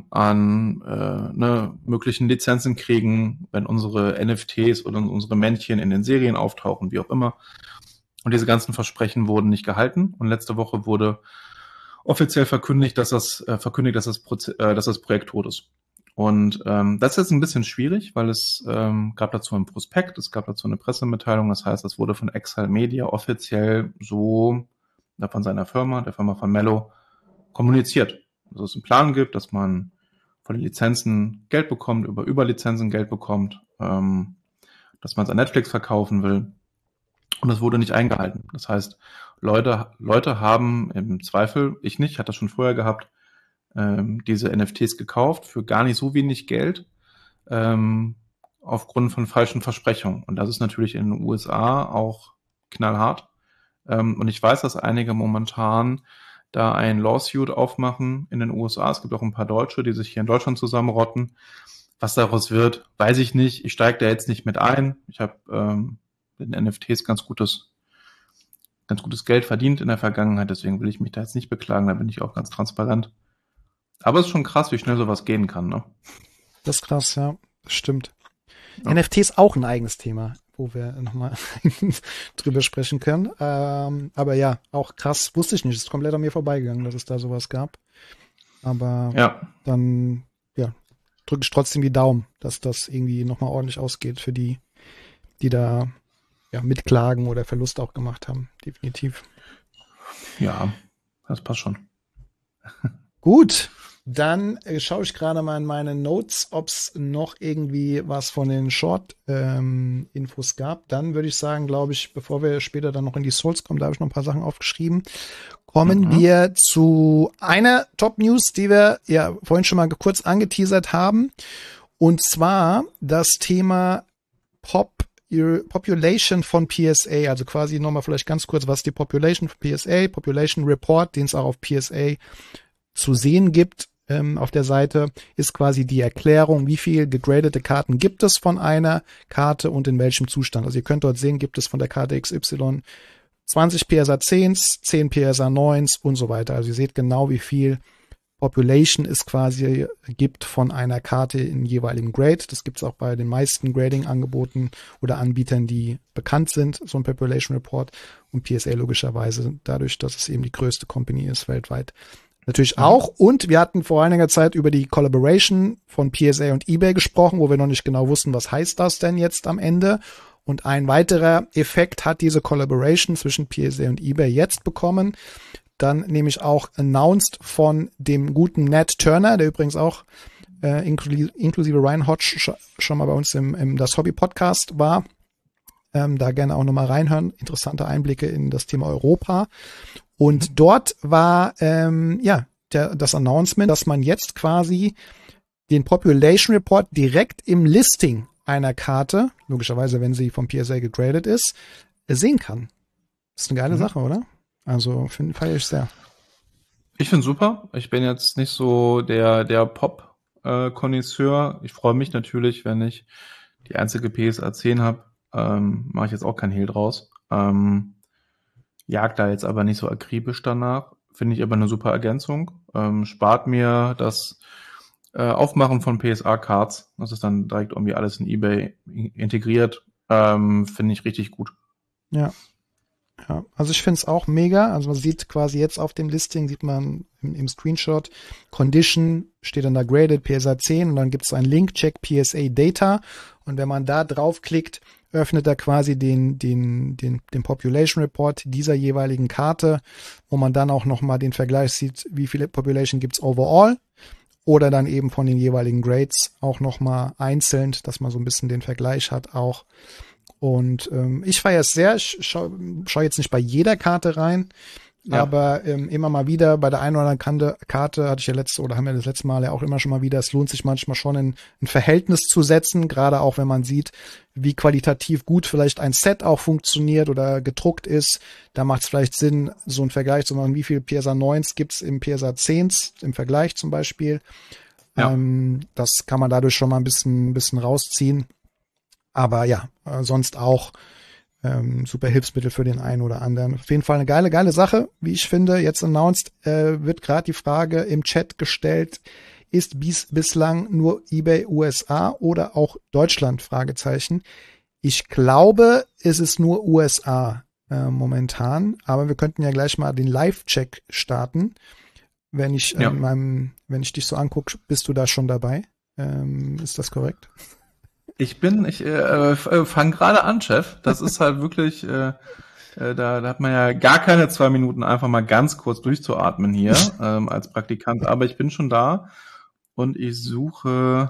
an möglichen Lizenzen kriegen, wenn unsere NFTs oder unsere Männchen in den Serien auftauchen, wie auch immer. Und diese ganzen Versprechen wurden nicht gehalten. Und letzte Woche wurde offiziell verkündigt, dass das Projekt tot ist. Und das ist jetzt ein bisschen schwierig, weil es gab dazu ein Prospekt, es gab dazu eine Pressemitteilung. Das heißt, das wurde von Exile Media offiziell so von seiner Firma, der Firma von Mello, kommuniziert. Also es einen Plan gibt, dass man von den Lizenzen Geld bekommt, über Lizenzen Geld bekommt, dass man es an Netflix verkaufen will. Und das wurde nicht eingehalten. Das heißt, Leute haben im Zweifel, ich nicht, hatte das schon vorher gehabt, diese NFTs gekauft für gar nicht so wenig Geld, aufgrund von falschen Versprechungen. Und das ist natürlich in den USA auch knallhart. Und ich weiß, dass einige momentan da ein Lawsuit aufmachen in den USA. Es gibt auch ein paar Deutsche, die sich hier in Deutschland zusammenrotten. Was daraus wird, weiß ich nicht. Ich steige da jetzt nicht mit ein. Ich habe mit den NFTs ganz gutes Geld verdient in der Vergangenheit. Deswegen will ich mich da jetzt nicht beklagen. Da bin ich auch ganz transparent. Aber es ist schon krass, wie schnell sowas gehen kann, ne? Das ist krass, ja. Das stimmt. Ja. NFT ist auch ein eigenes Thema, wo wir nochmal drüber sprechen können. Aber ja, auch krass, wusste ich nicht. Es ist komplett an mir vorbeigegangen, dass es da sowas gab. Aber dann, drücke ich trotzdem die Daumen, dass das irgendwie nochmal ordentlich ausgeht für die da mitklagen oder Verlust auch gemacht haben. Definitiv. Ja, das passt schon. Gut. Dann schaue ich gerade mal in meine Notes, ob es noch irgendwie was von den Short-Infos gab. Dann würde ich sagen, glaube ich, bevor wir später dann noch in die Souls kommen, da habe ich noch ein paar Sachen aufgeschrieben, kommen wir zu einer Top-News, die wir ja vorhin schon mal kurz angeteasert haben. Und zwar das Thema Population von PSA. Also quasi nochmal vielleicht ganz kurz, was die Population von PSA, Population Report, den es auch auf PSA zu sehen gibt, auf der Seite, ist quasi die Erklärung, wie viel gegradete Karten gibt es von einer Karte und in welchem Zustand. Also ihr könnt dort sehen, gibt es von der Karte XY 20 PSA 10s, 10 PSA 9s und so weiter. Also ihr seht genau, wie viel Population es quasi gibt von einer Karte in jeweiligen Grade. Das gibt es auch bei den meisten Grading-Angeboten oder Anbietern, die bekannt sind, so ein Population Report. Und PSA logischerweise, dadurch, dass es eben die größte Company ist weltweit, natürlich auch. Und wir hatten vor einiger Zeit über die Collaboration von PSA und eBay gesprochen, wo wir noch nicht genau wussten, was heißt das denn jetzt am Ende. Und ein weiterer Effekt hat diese Collaboration zwischen PSA und eBay jetzt bekommen. Dann nämlich auch announced von dem guten Nat Turner, der übrigens auch inklusive Ryan Hodge schon mal bei uns im Das Hobby Podcast war. Da gerne auch nochmal reinhören. Interessante Einblicke in das Thema Europa. Und dort war das Announcement, dass man jetzt quasi den Population Report direkt im Listing einer Karte, logischerweise, wenn sie vom PSA gegradet ist, sehen kann. Das ist eine geile Sache, oder? Also feiere ich sehr. Ich finde super. Ich bin jetzt nicht so der Pop-Konnoisseur. Ich freue mich natürlich, wenn ich die einzige PSA 10 habe. Mache ich jetzt auch kein Hehl draus. Jag da jetzt aber nicht so akribisch danach. Finde ich aber eine super Ergänzung. Spart mir das Aufmachen von PSA-Cards. Das ist dann direkt irgendwie alles in eBay integriert. Finde ich richtig gut. Ja. Ja, also ich finde es auch mega. Also man sieht quasi jetzt auf dem Listing, sieht man im Screenshot, Condition steht dann da graded PSA 10 und dann gibt es einen Link, check PSA Data. Und wenn man da draufklickt, öffnet er quasi den Population Report dieser jeweiligen Karte, wo man dann auch nochmal den Vergleich sieht, wie viele Population gibt's overall oder dann eben von den jeweiligen Grades auch nochmal einzeln, dass man so ein bisschen den Vergleich hat auch. Und ich feiere es sehr. Ich schau jetzt nicht bei jeder Karte rein, aber immer mal wieder bei der einen oder anderen Karte hatte ich ja haben wir das letzte Mal ja auch immer schon mal wieder. Es lohnt sich manchmal schon ein Verhältnis zu setzen, gerade auch wenn man sieht, wie qualitativ gut vielleicht ein Set auch funktioniert oder gedruckt ist. Da macht es vielleicht Sinn, so einen Vergleich zu machen, wie viele PSA 9s gibt's im PSA 10s im Vergleich zum Beispiel. Ja. Das kann man dadurch schon mal ein bisschen rausziehen. Aber ja, sonst auch super Hilfsmittel für den einen oder anderen. Auf jeden Fall eine geile Sache, wie ich finde. Jetzt announced wird gerade die Frage im Chat gestellt, ist bislang nur eBay USA oder auch Deutschland? Fragezeichen. Ich glaube, es ist nur USA momentan, aber wir könnten ja gleich mal den Live-Check starten. Wenn ich dich so angucke, bist du da schon dabei? Ist das korrekt? Ich fange gerade an, Chef. Das ist halt wirklich, da hat man ja gar keine 2 Minuten, einfach mal ganz kurz durchzuatmen hier als Praktikant. Aber ich bin schon da und ich suche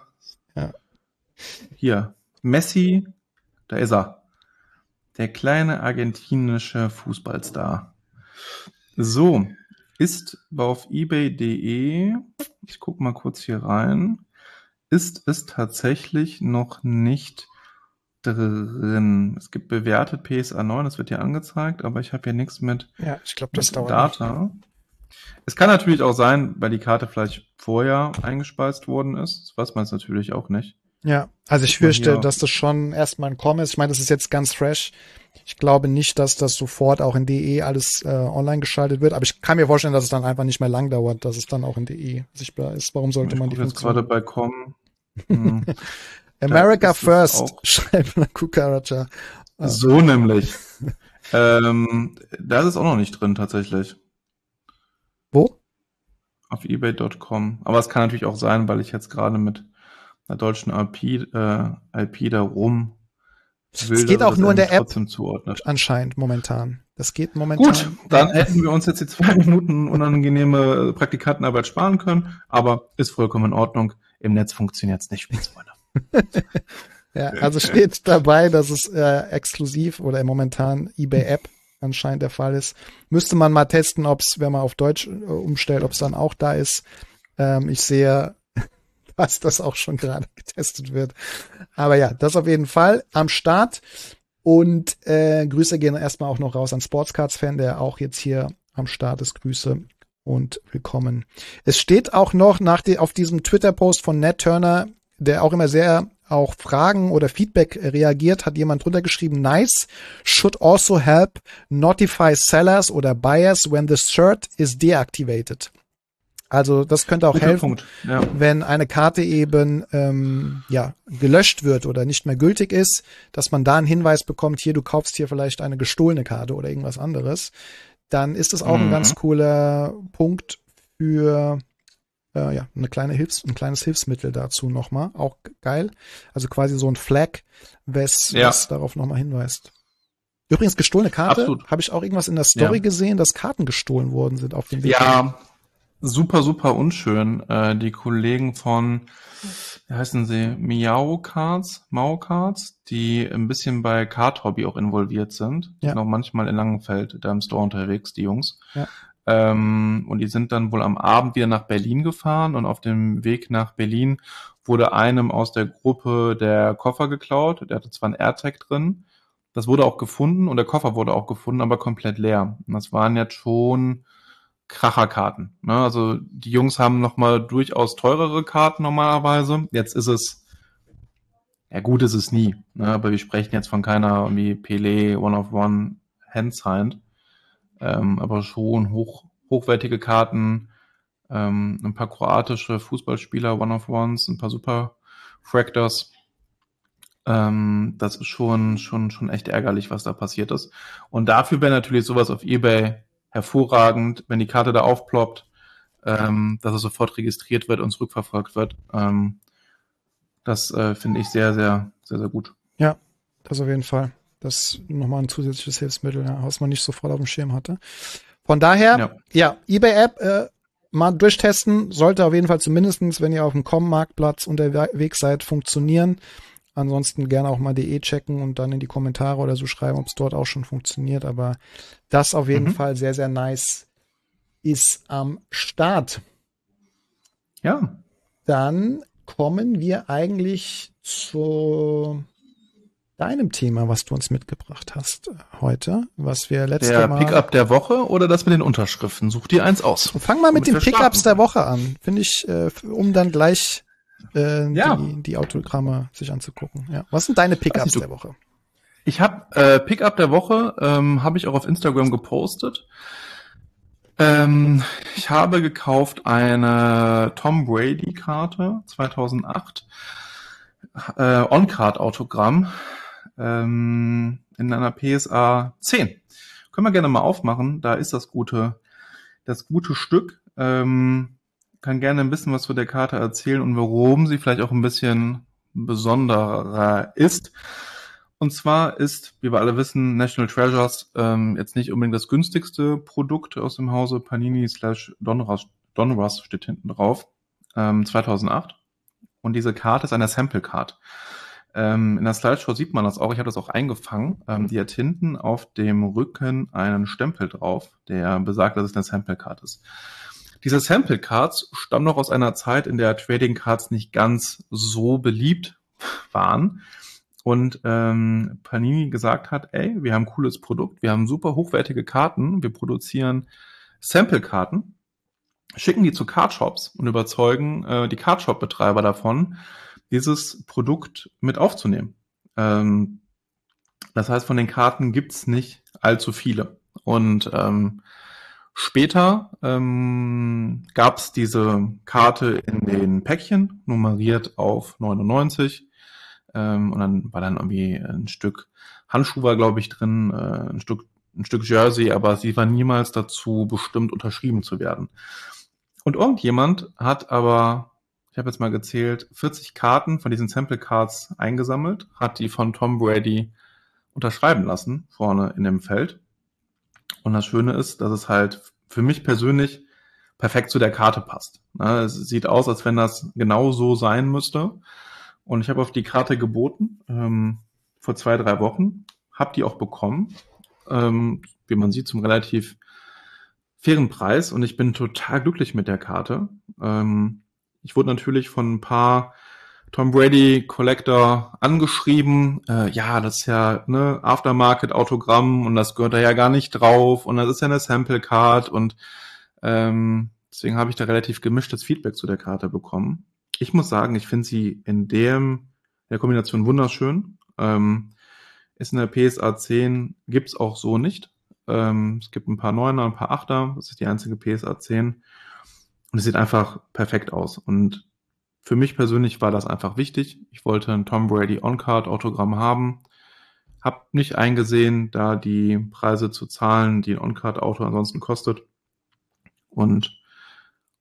hier Messi, da ist er. Der kleine argentinische Fußballstar. So, ist auf ebay.de, ich gucke mal kurz hier rein, ist es tatsächlich noch nicht drin. Es gibt bewertet PSA 9, das wird hier angezeigt, aber ich habe hier nichts mit, ich glaube, das dauert Data. Nicht. Es kann natürlich auch sein, weil die Karte vielleicht vorher eingespeist worden ist. Das weiß man jetzt natürlich auch nicht. Ja, also ich fürchte, dass das schon erstmal ein Kommen ist. Ich meine, das ist jetzt ganz fresh. Ich glaube nicht, dass das sofort auch in DE alles online geschaltet wird, aber ich kann mir vorstellen, dass es dann einfach nicht mehr lang dauert, dass es dann auch in DE sichtbar ist. Warum sollte man die Funktion... gerade bei Com. America First, schreibt Kukaracha. So nämlich. Da ist es auch noch nicht drin, tatsächlich. Wo? Auf ebay.com. Aber es kann natürlich auch sein, weil ich jetzt gerade mit einer deutschen IP da rum will. Es geht auch nur in der App zuordnet. anscheinend momentan. Das geht momentan. Gut, dann hätten wir uns jetzt die 2 Minuten unangenehme Praktikantenarbeit sparen können, aber ist vollkommen in Ordnung. Im Netz funktioniert es nicht, Freunde. Ja, also steht dabei, dass es exklusiv oder momentan eBay-App anscheinend der Fall ist. Müsste man mal testen, ob es, wenn man auf Deutsch umstellt, ob es dann auch da ist. Ich sehe, dass das auch schon gerade getestet wird. Aber ja, das auf jeden Fall am Start. Und Grüße gehen erstmal auch noch raus an Sportscards-Fan, der auch jetzt hier am Start ist. Grüße und willkommen. Es steht auch noch auf diesem Twitter-Post von Nat Turner, der auch immer sehr auch Fragen oder Feedback reagiert, hat jemand drunter geschrieben, nice, should also help notify sellers oder buyers when the cert is deactivated. Also das könnte auch helfen, wenn eine Karte eben gelöscht wird oder nicht mehr gültig ist, dass man da einen Hinweis bekommt, hier, du kaufst hier vielleicht eine gestohlene Karte oder irgendwas anderes. Dann ist das auch ein ganz cooler Punkt für ein kleines Hilfsmittel dazu nochmal. Auch geil. Also quasi so ein Flag, was darauf nochmal hinweist. Übrigens, gestohlene Karte, habe ich auch irgendwas in der Story gesehen, dass Karten gestohlen worden sind auf dem Weg. Ja, super, super unschön. Die Kollegen von, wie heißen sie, Mao Cards, die ein bisschen bei Card Hobby auch involviert sind. Die sind auch manchmal in Langenfeld da im Store unterwegs, die Jungs. Ja. Und die sind dann wohl am Abend wieder nach Berlin gefahren und auf dem Weg nach Berlin wurde einem aus der Gruppe der Koffer geklaut. Der hatte zwar ein AirTag drin, das wurde auch gefunden und der Koffer wurde auch gefunden, aber komplett leer. Und das waren jetzt schon Kracherkarten. Ne? Also die Jungs haben nochmal durchaus teurere Karten normalerweise. Jetzt ist es, ja gut ist es nie, ne? Aber wir sprechen jetzt von keiner wie Pelé, One-of-One, Hand-Signed. Aber schon hochwertige Karten, ein paar kroatische Fußballspieler, One-of-Ones, ein paar Super Fractors. Das ist schon echt ärgerlich, was da passiert ist. Und dafür wäre natürlich sowas auf eBay hervorragend, wenn die Karte da aufploppt, dass es sofort registriert wird und zurückverfolgt wird. Das finde ich sehr, sehr, sehr, sehr gut. Ja, das auf jeden Fall. Das ist nochmal ein zusätzliches Hilfsmittel, was man nicht sofort auf dem Schirm hatte. Von daher, eBay-App mal durchtesten, sollte auf jeden Fall zumindestens, wenn ihr auf dem Com-Marktplatz unterwegs seid, funktionieren. Ansonsten gerne auch mal DE checken und dann in die Kommentare oder so schreiben, ob es dort auch schon funktioniert. Aber das auf jeden Fall sehr, sehr nice ist am Start. Ja. Dann kommen wir eigentlich zu deinem Thema, was du uns mitgebracht hast heute, was wir letztes Mal... Der Pickup der Woche oder das mit den Unterschriften? Such dir eins aus. Fang mal mit den Pickups der Woche an, finde ich, um dann gleich die Autogramme sich anzugucken. Ja. Was sind deine Pickups der Woche? Ich habe Pickup der Woche, habe ich auch auf Instagram gepostet. Ich habe gekauft eine Tom Brady Karte 2008, On-Card Autogramm in einer PSA 10. Können wir gerne mal aufmachen. Da ist das gute Stück. Kann gerne ein bisschen was zu der Karte erzählen und warum sie vielleicht auch ein bisschen besonderer ist. Und zwar ist, wie wir alle wissen, National Treasures jetzt nicht unbedingt das günstigste Produkt aus dem Hause Panini / Donruss steht hinten drauf, 2008. Und diese Karte ist eine Sample Card. In der Slideshow sieht man das auch, ich habe das auch eingefangen. Die hat hinten auf dem Rücken einen Stempel drauf, der besagt, dass es eine Sample Card ist. Diese Sample Cards stammen noch aus einer Zeit, in der Trading Cards nicht ganz so beliebt waren. Und Panini gesagt hat, ey, wir haben ein cooles Produkt, wir haben super hochwertige Karten, wir produzieren Sample-Karten, schicken die zu Cardshops und überzeugen die Cardshop-Betreiber davon, dieses Produkt mit aufzunehmen. Das heißt, von den Karten gibt's nicht allzu viele. Und später gab's diese Karte in den Päckchen, nummeriert auf 99. Und dann war dann irgendwie ein Stück Handschuh war, glaube ich, drin, ein Stück Jersey, aber sie war niemals dazu bestimmt, unterschrieben zu werden. Und irgendjemand hat aber, ich habe jetzt mal gezählt, 40 Karten von diesen Sample Cards eingesammelt, hat die von Tom Brady unterschreiben lassen, vorne in dem Feld. Und das Schöne ist, dass es halt für mich persönlich perfekt zu der Karte passt. Es sieht aus, als wenn das genau so sein müsste. Und ich habe auf die Karte geboten, vor 2-3 Wochen, habe die auch bekommen, wie man sieht, zum relativ fairen Preis. Und ich bin total glücklich mit der Karte. Ich wurde natürlich von ein paar Tom Brady Collector angeschrieben. Ja, das ist ja ne Aftermarket-Autogramm und das gehört da ja gar nicht drauf. Und das ist ja eine Sample Card. Und deswegen habe ich da relativ gemischtes Feedback zu der Karte bekommen. Ich muss sagen, ich finde sie in der Kombination wunderschön. Ist in der PSA 10, gibt's auch so nicht. Es gibt ein paar 9er, ein paar 8er. Das ist die einzige PSA 10. Und es sieht einfach perfekt aus. Und für mich persönlich war das einfach wichtig. Ich wollte ein Tom Brady On-Card-Autogramm haben. Hab nicht eingesehen, da die Preise zu zahlen, die ein On-Card-Auto ansonsten kostet. Und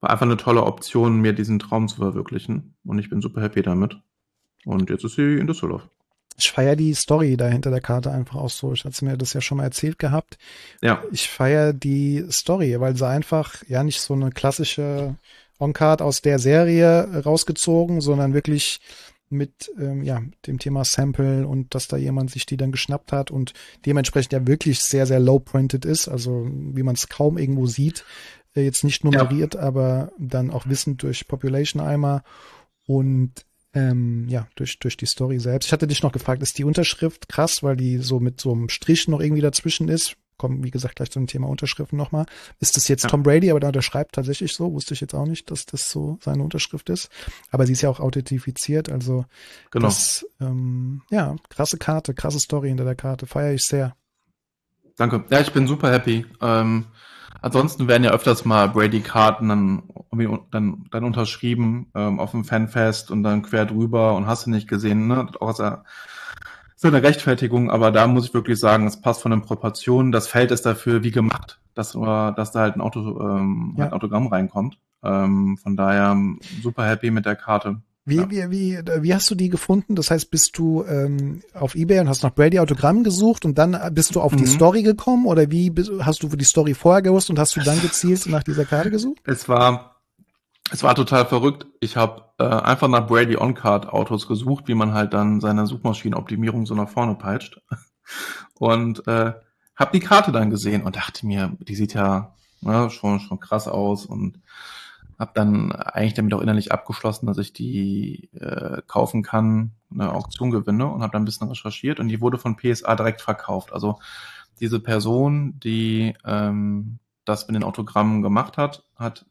war einfach eine tolle Option, mir diesen Traum zu verwirklichen. Und ich bin super happy damit. Und jetzt ist sie in Düsseldorf. Ich feiere die Story dahinter der Karte einfach auch so. Ich hatte mir das ja schon mal erzählt gehabt. Ja. Ich feiere die Story, weil sie einfach ja nicht so eine klassische On-Card aus der Serie rausgezogen, sondern wirklich mit dem Thema Sample und dass da jemand sich die dann geschnappt hat und dementsprechend ja wirklich sehr, sehr low-printed ist, also wie man es kaum irgendwo sieht, jetzt nicht nummeriert, aber dann auch wissend durch Population-Eimer und durch die Story selbst. Ich hatte dich noch gefragt, ist die Unterschrift krass, weil die so mit so einem Strich noch irgendwie dazwischen ist? Kommen, wie gesagt, gleich zum Thema Unterschriften nochmal. Ist das jetzt Tom Brady, aber der unterschreibt tatsächlich so, wusste ich jetzt auch nicht, dass das so seine Unterschrift ist. Aber sie ist ja auch authentifiziert, also Genau. das, krasse Karte, krasse Story hinter der Karte, feiere ich sehr. Danke. Ja, ich bin super happy. Ansonsten werden ja öfters mal Brady-Karten dann unterschrieben auf dem Fanfest und dann quer drüber und hast du nicht gesehen, ne? Auch ist eine Rechtfertigung, aber da muss ich wirklich sagen, es passt von den Proportionen. Das Feld ist dafür wie gemacht, dass da halt ein Autogramm reinkommt. Von daher super happy mit der Karte. Wie hast du die gefunden? Das heißt, bist du auf eBay und hast nach Brady Autogramm gesucht und dann bist du auf die Story gekommen oder hast du die Story vorher gewusst und hast du dann gezielt nach dieser Karte gesucht? Es war total verrückt. Ich habe einfach nach Brady On-Card Autos gesucht, wie man halt dann seine Suchmaschinenoptimierung so nach vorne peitscht. Und habe die Karte dann gesehen und dachte mir, die sieht ja schon krass aus und habe dann eigentlich damit auch innerlich abgeschlossen, dass ich die kaufen kann, eine Auktion gewinne und habe dann ein bisschen recherchiert und die wurde von PSA direkt verkauft. Also diese Person, die das mit den Autogrammen gemacht hat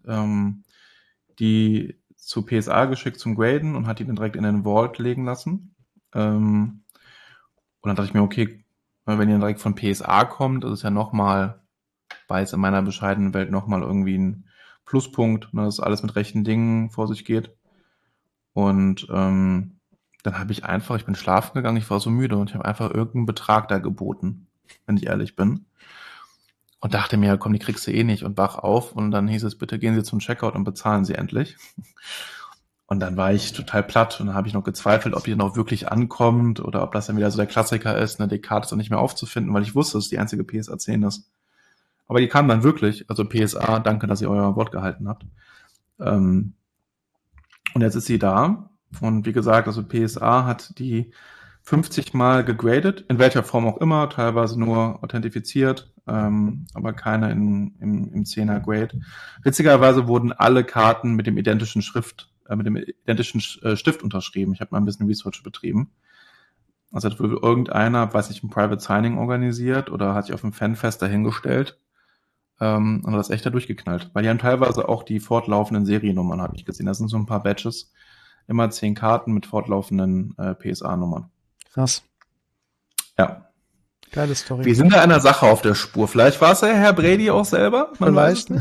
die zu PSA geschickt zum Graden und hat die dann direkt in den Vault legen lassen. Und dann dachte ich mir, okay, wenn die dann direkt von PSA kommt, das ist ja nochmal, weiß in meiner bescheidenen Welt nochmal irgendwie ein Pluspunkt, ne, dass alles mit rechten Dingen vor sich geht. Und dann habe ich bin schlafen gegangen, ich war so müde und ich habe einfach irgendeinen Betrag da geboten, wenn ich ehrlich bin. Und dachte mir, komm, die kriegst du eh nicht und wach auf. Und dann hieß es, bitte gehen Sie zum Checkout und bezahlen Sie endlich. Und dann war ich total platt und dann habe ich noch gezweifelt, ob die dann auch wirklich ankommt oder ob das dann wieder so der Klassiker ist, ne, die Karte ist dann nicht mehr aufzufinden, weil ich wusste, dass es die einzige PSA 10 ist. Aber die kam dann wirklich, also PSA, danke, dass ihr euer Wort gehalten habt. Und jetzt ist sie da. Und wie gesagt, also PSA hat die 50 Mal gegradet, in welcher Form auch immer, teilweise nur authentifiziert, aber keine im 10er Grade. Witzigerweise wurden alle Karten mit dem identischen Stift unterschrieben. Ich habe mal ein bisschen Research betrieben. Also hat wohl irgendeiner, weiß nicht, ein Private Signing organisiert oder hat sich auf dem Fanfest dahingestellt und hat das echt da durchgeknallt. Weil die haben teilweise auch die fortlaufenden Seriennummern, habe ich gesehen. Das sind so ein paar Badges, immer 10 Karten mit fortlaufenden PSA-Nummern. Krass. Ja. Geile Story. Wir sind da einer Sache auf der Spur. Vielleicht war es ja Herr Brady auch selber. Vielleicht.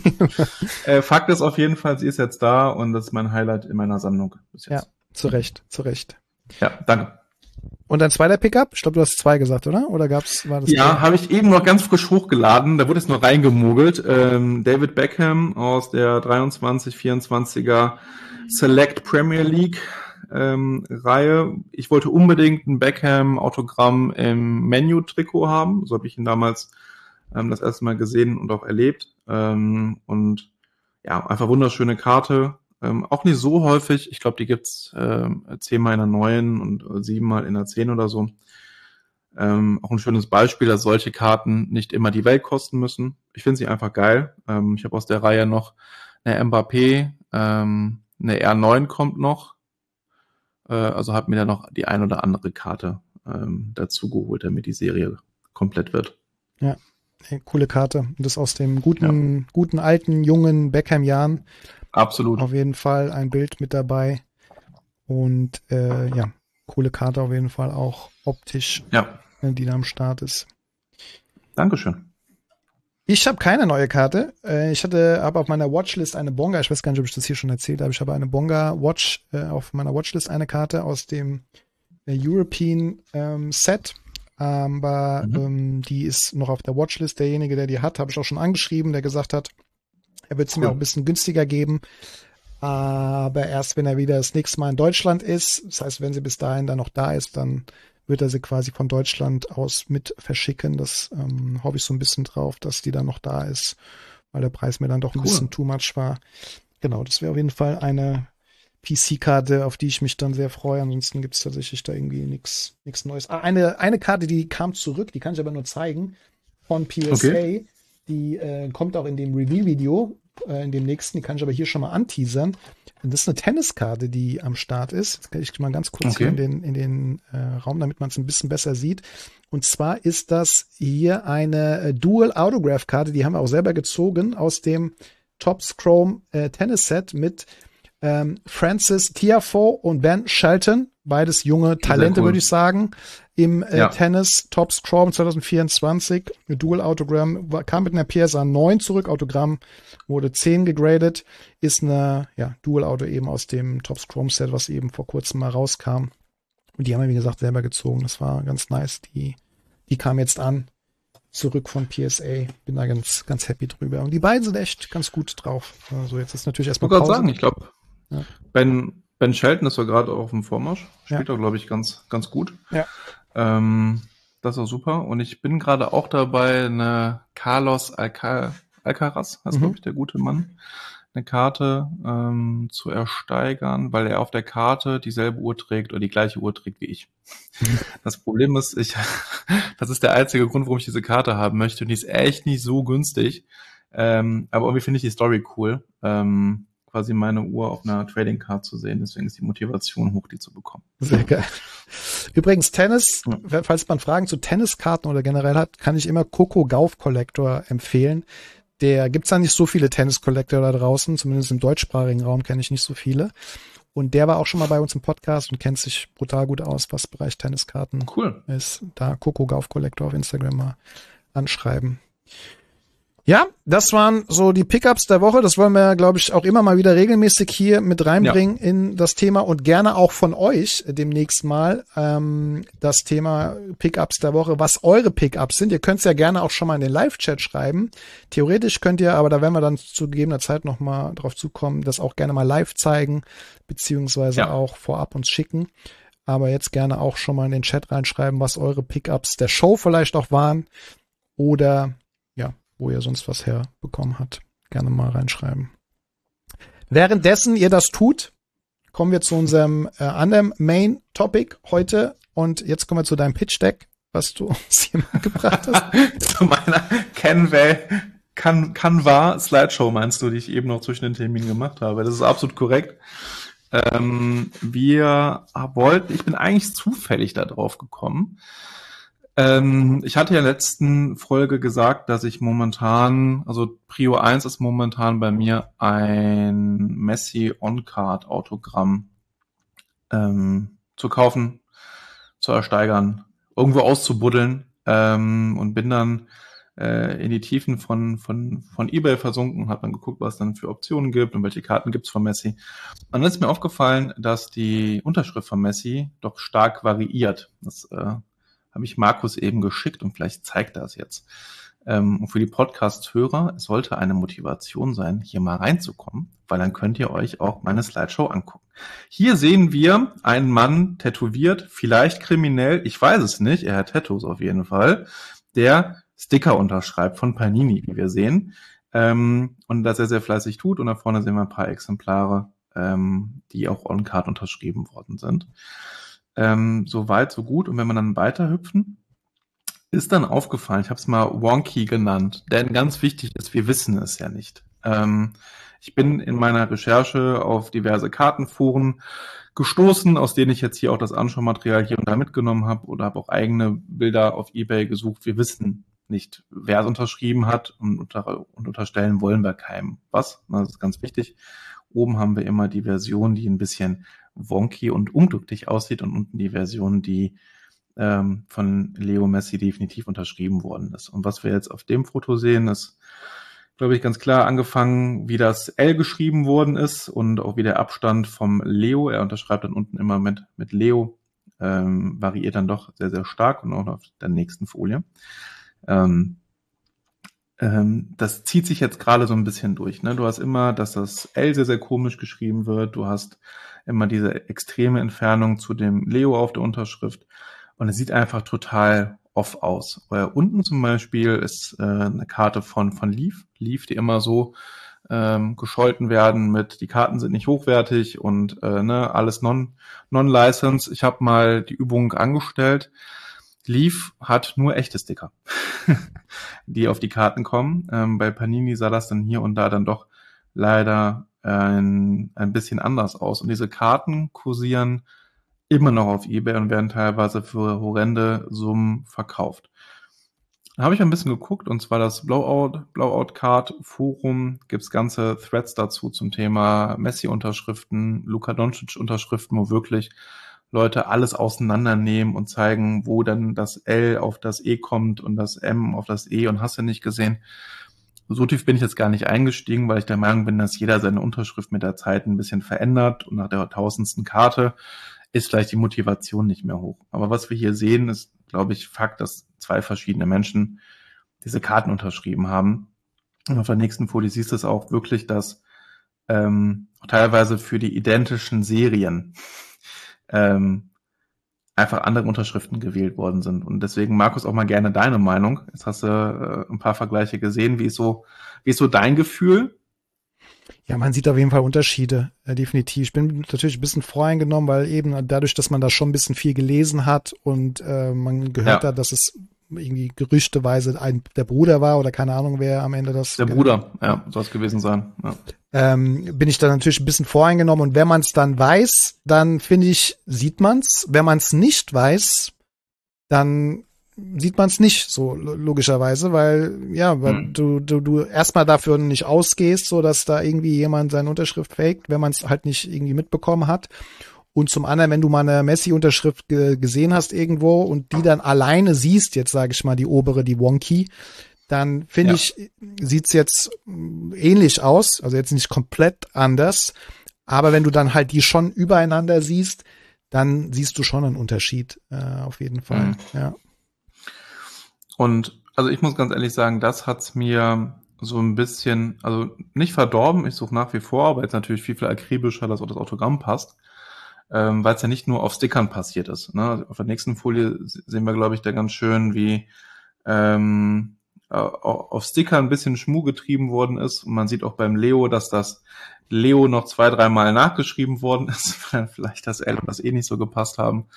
Fakt ist auf jeden Fall, sie ist jetzt da und das ist mein Highlight in meiner Sammlung bis jetzt. Ja, zu Recht. Ja, danke. Und dein zweiter Pickup? Ich glaube, du hast 2 gesagt, oder? Oder war das? Ja, habe ich eben noch ganz frisch hochgeladen. Da wurde es nur reingemogelt. David Beckham aus der 23-24er Select Premier League Reihe. Ich wollte unbedingt ein Beckham-Autogramm im Menu-Trikot haben. So habe ich ihn damals das erste Mal gesehen und auch erlebt. Und ja, einfach wunderschöne Karte. Auch nicht so häufig. Ich glaube, die gibt's 10-mal in der 9 und 7-mal in der 10 oder so. Auch ein schönes Beispiel, dass solche Karten nicht immer die Welt kosten müssen. Ich finde sie einfach geil. Ich habe aus der Reihe noch eine Mbappé, eine R9 kommt noch. Also habe mir da noch die ein oder andere Karte dazu geholt, damit die Serie komplett wird. Ja, coole Karte. Und das aus dem guten, alten, jungen Beckham-Jahren. Absolut. Auf jeden Fall ein Bild mit dabei. Und coole Karte auf jeden Fall auch optisch, die da am Start ist. Dankeschön. Ich habe keine neue Karte. Ich habe auf meiner Watchlist eine Bonga. Ich weiß gar nicht, ob ich das hier schon erzählt habe. Ich habe eine Bonga Watch auf meiner Watchlist, eine Karte aus dem European Set. Aber die ist noch auf der Watchlist. Derjenige, der die hat, habe ich auch schon angeschrieben, der gesagt hat, Er wird es mir auch ein bisschen günstiger geben. Aber erst wenn er wieder das nächste Mal in Deutschland ist, das heißt, wenn sie bis dahin dann noch da ist, dann wird er sie quasi von Deutschland aus mit verschicken. Das hoffe ich so ein bisschen drauf, dass die dann noch da ist, weil der Preis mir dann doch ein bisschen too much war. Genau, das wäre auf jeden Fall eine PC-Karte, auf die ich mich dann sehr freue. Ansonsten gibt es tatsächlich da irgendwie nichts Neues. Eine Karte, die kam zurück, die kann ich aber nur zeigen, von PSA. Okay. Die kommt auch in dem Reveal-Video, in dem nächsten, die kann ich aber hier schon mal anteasern. Und das ist eine Tenniskarte, die am Start ist. Jetzt kann ich mal ganz kurz hier in den Raum, damit man es ein bisschen besser sieht. Und zwar ist das hier eine Dual Autograph-Karte, die haben wir auch selber gezogen aus dem Topps Chrome Tennis-Set mit Francis Tiafoe und Ben Shelton, beides junge Talente, würde ich sagen, im Tennis Topps Chrome 2024. Dual Autogramm, kam mit einer PSA 9 zurück, Autogramm wurde 10 gegradet, ist eine Dual Auto eben aus dem Topps Chrome Set, was eben vor kurzem mal rauskam. Und die haben wir, wie gesagt, selber gezogen. Das war ganz nice. Die kam jetzt an, zurück von PSA. Bin da ganz happy drüber. Und die beiden sind echt ganz gut drauf. Also jetzt ist natürlich erstmal Pause. Ich wollte gerade sagen, ich glaube, Ben Shelton ist ja gerade auf dem Vormarsch. Spielt auch, glaube ich, ganz gut. Ja. Das ist auch super. Und ich bin gerade auch dabei, eine Carlos Alcaraz, heißt, glaube ich, der gute Mann, eine Karte zu ersteigern, weil er auf der Karte dieselbe Uhr trägt oder die gleiche Uhr trägt wie ich. Das Problem ist, das ist der einzige Grund, warum ich diese Karte haben möchte. Und die ist echt nicht so günstig. Aber irgendwie finde ich die Story cool. Quasi meine Uhr auf einer Trading Card zu sehen. Deswegen ist die Motivation hoch, die zu bekommen. Sehr geil. Übrigens Tennis, falls man Fragen zu Tenniskarten oder generell hat, kann ich immer Coco Gauff Collector empfehlen. Gibt's da nicht so viele Tennis-Collector da draußen, zumindest im deutschsprachigen Raum kenne ich nicht so viele. Und der war auch schon mal bei uns im Podcast und kennt sich brutal gut aus, was Bereich Tenniskarten ist. Da Coco Gauff Collector auf Instagram mal anschreiben. Ja, das waren so die Pickups der Woche. Das wollen wir, glaube ich, auch immer mal wieder regelmäßig hier mit reinbringen in das Thema und gerne auch von euch demnächst mal das Thema Pickups der Woche, was eure Pickups sind. Ihr könnt es ja gerne auch schon mal in den Live-Chat schreiben. Theoretisch könnt ihr, aber da werden wir dann zu gegebener Zeit noch mal drauf zukommen, das auch gerne mal live zeigen, beziehungsweise auch vorab uns schicken. Aber jetzt gerne auch schon mal in den Chat reinschreiben, was eure Pickups der Show vielleicht auch waren oder wo ihr sonst was herbekommen habt. Gerne mal reinschreiben. Währenddessen ihr das tut, kommen wir zu unserem anderen Main-Topic heute. Und jetzt kommen wir zu deinem Pitch-Deck, was du uns hier mal gebracht hast. Zu meiner Canva-Slideshow meinst du, die ich eben noch zwischen den Terminen gemacht habe. Das ist absolut korrekt. Ich bin eigentlich zufällig da drauf gekommen. Ich hatte ja in der letzten Folge gesagt, dass ich momentan, also Prio 1 ist momentan bei mir ein Messi On-Card Autogramm zu kaufen, zu ersteigern, irgendwo auszubuddeln und bin dann in die Tiefen von eBay versunken und habe dann geguckt, was es dann für Optionen gibt und welche Karten gibt's von Messi. Und dann ist mir aufgefallen, dass die Unterschrift von Messi doch stark variiert. Das habe ich Markus eben geschickt und vielleicht zeigt er es jetzt. Und für die Podcast-Hörer, es sollte eine Motivation sein, hier mal reinzukommen, weil dann könnt ihr euch auch meine Slideshow angucken. Hier sehen wir einen Mann tätowiert, vielleicht kriminell, ich weiß es nicht, er hat Tattoos auf jeden Fall, der Sticker unterschreibt von Panini, wie wir sehen, und das er sehr fleißig tut. Und da vorne sehen wir ein paar Exemplare, die auch on-card unterschrieben worden sind. So weit, so gut. Und wenn wir dann weiterhüpfen, ist dann aufgefallen, ich habe es mal wonky genannt, denn ganz wichtig ist, wir wissen es ja nicht. Ich bin in meiner Recherche auf diverse Kartenforen gestoßen, aus denen ich jetzt hier auch das Anschaumaterial hier und da mitgenommen habe oder habe auch eigene Bilder auf eBay gesucht. Wir wissen nicht, wer es unterschrieben hat und unterstellen wollen wir keinem was. Das ist ganz wichtig. Oben haben wir immer die Version, die ein bisschen wonky und unglücklich aussieht und unten die Version, die von Leo Messi definitiv unterschrieben worden ist. Und was wir jetzt auf dem Foto sehen, ist, glaube ich, ganz klar angefangen, wie das L geschrieben worden ist und auch wie der Abstand vom Leo, er unterschreibt dann unten immer mit Leo, variiert dann doch sehr, sehr stark und auch auf der nächsten Folie. Das zieht sich jetzt gerade so ein bisschen durch, ne? Du hast immer, dass das L sehr, sehr komisch geschrieben wird. Du hast immer diese extreme Entfernung zu dem Leo auf der Unterschrift. Und es sieht einfach total off aus. Weil unten zum Beispiel ist eine Karte von Leaf, die immer so gescholten werden mit, die Karten sind nicht hochwertig und alles non-license. Ich habe mal die Übung angestellt. Leaf hat nur echte Sticker, die auf die Karten kommen. Bei Panini sah das dann hier und da dann doch leider ein bisschen anders aus. Und diese Karten kursieren immer noch auf eBay und werden teilweise für horrende Summen verkauft. Da habe ich ein bisschen geguckt, und zwar das Blowout Card Forum, gibt's ganze Threads dazu zum Thema Messi-Unterschriften, Luka Doncic-Unterschriften, wo wirklich Leute alles auseinandernehmen und zeigen, wo dann das L auf das E kommt und das M auf das E, und hast du nicht gesehen. So tief bin ich jetzt gar nicht eingestiegen, weil ich der Meinung bin, dass jeder seine Unterschrift mit der Zeit ein bisschen verändert, und nach der 1000. Karte ist vielleicht die Motivation nicht mehr hoch. Aber was wir hier sehen, ist, glaube ich, Fakt, dass 2 verschiedene Menschen diese Karten unterschrieben haben. Und auf der nächsten Folie siehst du es auch wirklich, dass teilweise für die identischen Serien einfach andere Unterschriften gewählt worden sind. Und deswegen, Markus, auch mal gerne deine Meinung. Jetzt hast du ein paar Vergleiche gesehen. Wie ist so dein Gefühl? Ja, man sieht auf jeden Fall Unterschiede, definitiv. Ich bin natürlich ein bisschen voreingenommen, weil eben dadurch, dass man da schon ein bisschen viel gelesen hat und man gehört hat, dass es irgendwie gerüchteweise der Bruder war oder keine Ahnung, wer am Ende das... Der Bruder, ja, soll es gewesen sein. Ja. Bin ich da natürlich ein bisschen voreingenommen, und wenn man es dann weiß, dann finde ich, sieht man's. Wenn man es nicht weiß, dann sieht man es nicht, so logischerweise, weil du erstmal dafür nicht ausgehst, so dass da irgendwie jemand seine Unterschrift faked, wenn man es halt nicht irgendwie mitbekommen hat. Und zum anderen, wenn du mal eine Messi-Unterschrift gesehen hast irgendwo und die dann alleine siehst, jetzt sage ich mal die obere, die Wonky, dann finde ich, sieht's jetzt ähnlich aus, also jetzt nicht komplett anders, aber wenn du dann halt die schon übereinander siehst, dann siehst du schon einen Unterschied, auf jeden Fall, ja. Und also ich muss ganz ehrlich sagen, das hat's mir so ein bisschen, also nicht verdorben, ich suche nach wie vor, aber jetzt natürlich viel akribischer, dass auch das Autogramm passt, weil es ja nicht nur auf Stickern passiert ist. Ne? Auf der nächsten Folie sehen wir, glaube ich, da ganz schön, wie auf Sticker ein bisschen Schmuh getrieben worden ist. Und man sieht auch beim Leo, dass das Leo noch 2-3 Mal nachgeschrieben worden ist, weil vielleicht das L und das E nicht so gepasst haben.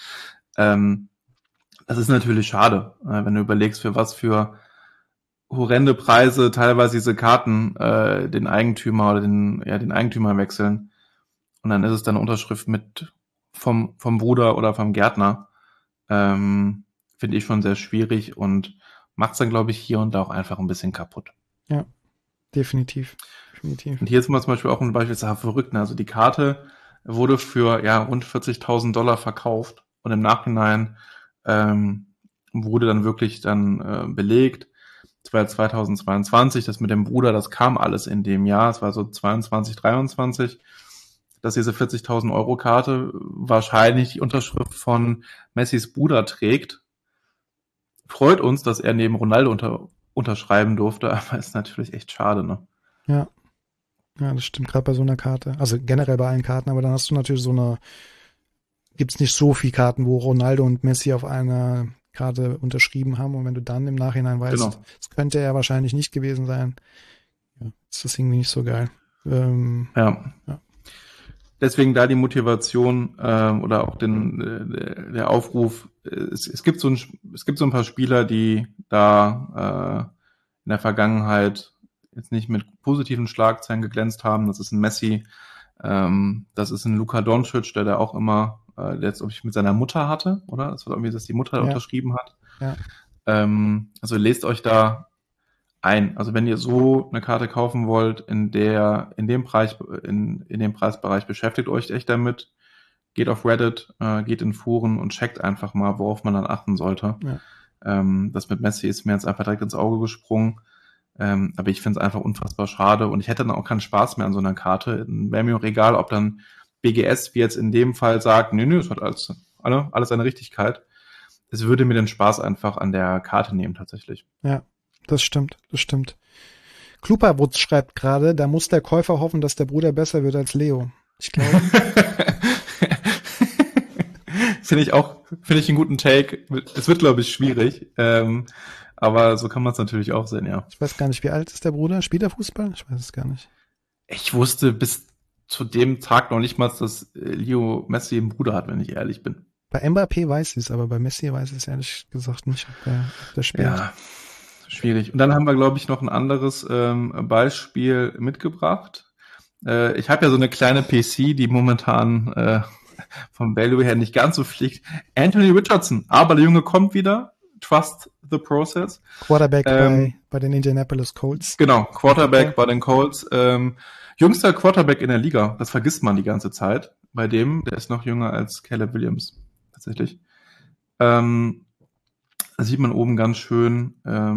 Das ist natürlich schade, wenn du überlegst, für was für horrende Preise teilweise diese Karten den Eigentümer oder den Eigentümer wechseln. Und dann ist es dann eine Unterschrift mit vom Bruder oder vom Gärtner. Finde ich schon sehr schwierig und macht es dann, glaube ich, hier und da auch einfach ein bisschen kaputt. Ja, definitiv. Und hier ist mal zum Beispiel auch ein Beispiel, verrückt. Also die Karte wurde für rund $40.000 verkauft, und im Nachhinein wurde dann wirklich belegt. Das war 2022, das mit dem Bruder, das kam alles in dem Jahr. Es war so 22, 23, dass diese 40.000 Euro Karte wahrscheinlich die Unterschrift von Messis Bruder trägt. Freut uns, dass er neben Ronaldo unterschreiben durfte, aber ist natürlich echt schade, ne? Ja, das stimmt, gerade bei so einer Karte. Also generell bei allen Karten, aber dann hast du natürlich gibt's nicht so viele Karten, wo Ronaldo und Messi auf einer Karte unterschrieben haben, und wenn du dann im Nachhinein weißt, das könnte er wahrscheinlich nicht gewesen sein, ist das irgendwie nicht so geil. Ja. Deswegen da die Motivation oder auch der Aufruf. Es gibt so ein paar Spieler, die da in der Vergangenheit jetzt nicht mit positiven Schlagzeilen geglänzt haben. Das ist ein Messi, das ist ein Luka Doncic, der da auch immer, der jetzt, ob ich mit seiner Mutter hatte, oder? Das war irgendwie, dass die Mutter unterschrieben hat. Ja. Also lest euch da ein. Also wenn ihr so eine Karte kaufen wollt, in dem Preisbereich, beschäftigt euch echt damit. Geht auf Reddit, geht in Foren und checkt einfach mal, worauf man dann achten sollte. Ja. Das mit Messi ist mir jetzt einfach direkt ins Auge gesprungen. Aber ich finde es einfach unfassbar schade, und ich hätte dann auch keinen Spaß mehr an so einer Karte. Wäre mir auch egal, ob dann BGS, wie jetzt in dem Fall, sagt, nee, es hat alles seine Richtigkeit. Es würde mir den Spaß einfach an der Karte nehmen, tatsächlich. Ja, das stimmt. Kluperwutz schreibt gerade, da muss der Käufer hoffen, dass der Bruder besser wird als Leo. Ich glaube. Finde ich einen guten Take. Es wird, glaube ich, schwierig. Aber so kann man es natürlich auch sehen, ja. Ich weiß gar nicht, wie alt ist der Bruder? Spielt er Fußball? Ich weiß es gar nicht. Ich wusste bis zu dem Tag noch nicht mal, dass Leo Messi einen Bruder hat, wenn ich ehrlich bin. Bei Mbappé weiß ich es, aber bei Messi weiß ich es ehrlich gesagt nicht, ob der spielt. Ja, schwierig. Und dann haben wir, glaube ich, noch ein anderes Beispiel mitgebracht. Ich habe ja so eine kleine PC, die momentan vom Value her nicht ganz so fliegt. Anthony Richardson, aber der Junge kommt wieder. Trust the process. Quarterback bei den Indianapolis Colts. Genau, Quarterback bei den Colts. Jüngster Quarterback in der Liga. Das vergisst man die ganze Zeit. Bei dem, der ist noch jünger als Caleb Williams. Tatsächlich. Da sieht man oben ganz schön,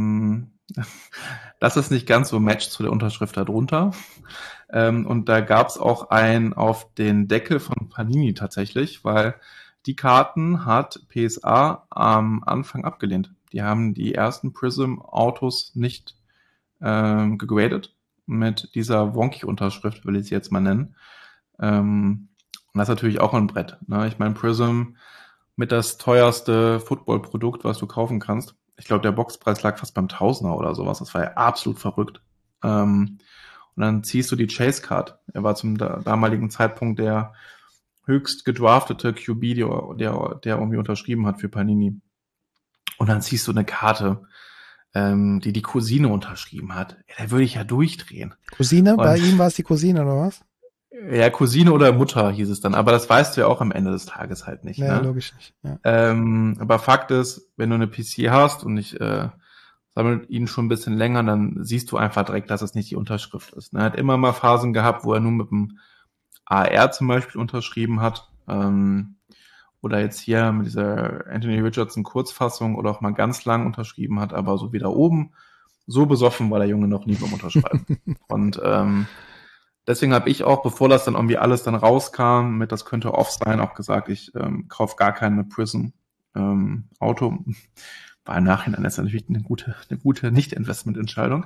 das ist nicht ganz so matcht zu der Unterschrift darunter. Und da gab's auch einen auf den Deckel von Panini tatsächlich, weil die Karten hat PSA am Anfang abgelehnt. Die haben die ersten Prism-Autos nicht gegradet mit dieser Wonky-Unterschrift, will ich sie jetzt mal nennen. Und das ist natürlich auch ein Brett. Ne? Ich meine, Prism mit das teuerste Football-Produkt, was du kaufen kannst. Ich glaube, der Boxpreis lag fast beim Tausender oder sowas. Das war ja absolut verrückt. Und dann ziehst du die Chase-Card. Er war zum damaligen Zeitpunkt der höchst gedraftete QB, der irgendwie unterschrieben hat für Panini. Und dann ziehst du eine Karte, die Cousine unterschrieben hat. Ja, da würde ich ja durchdrehen. Cousine? Bei ihm war es die Cousine, oder was? Ja, Cousine oder Mutter hieß es dann. Aber das weißt du ja auch am Ende des Tages halt nicht. Ja, ne? Logisch nicht. Ja. Aber Fakt ist, wenn du eine PC hast und ich sammle ihn schon ein bisschen länger, dann siehst du einfach direkt, dass es nicht die Unterschrift ist. Er hat immer mal Phasen gehabt, wo er nur mit dem AR zum Beispiel unterschrieben hat. Oder jetzt hier mit dieser Anthony Richardson Kurzfassung oder auch mal ganz lang unterschrieben hat, aber so wie da oben, so besoffen war der Junge noch nie beim Unterschreiben. Und deswegen habe ich auch, bevor das dann irgendwie alles dann rauskam, mit das könnte off sein, auch gesagt, ich kaufe gar keine Prism Auto. War im Nachhinein jetzt natürlich eine gute Nicht-Investment-Entscheidung.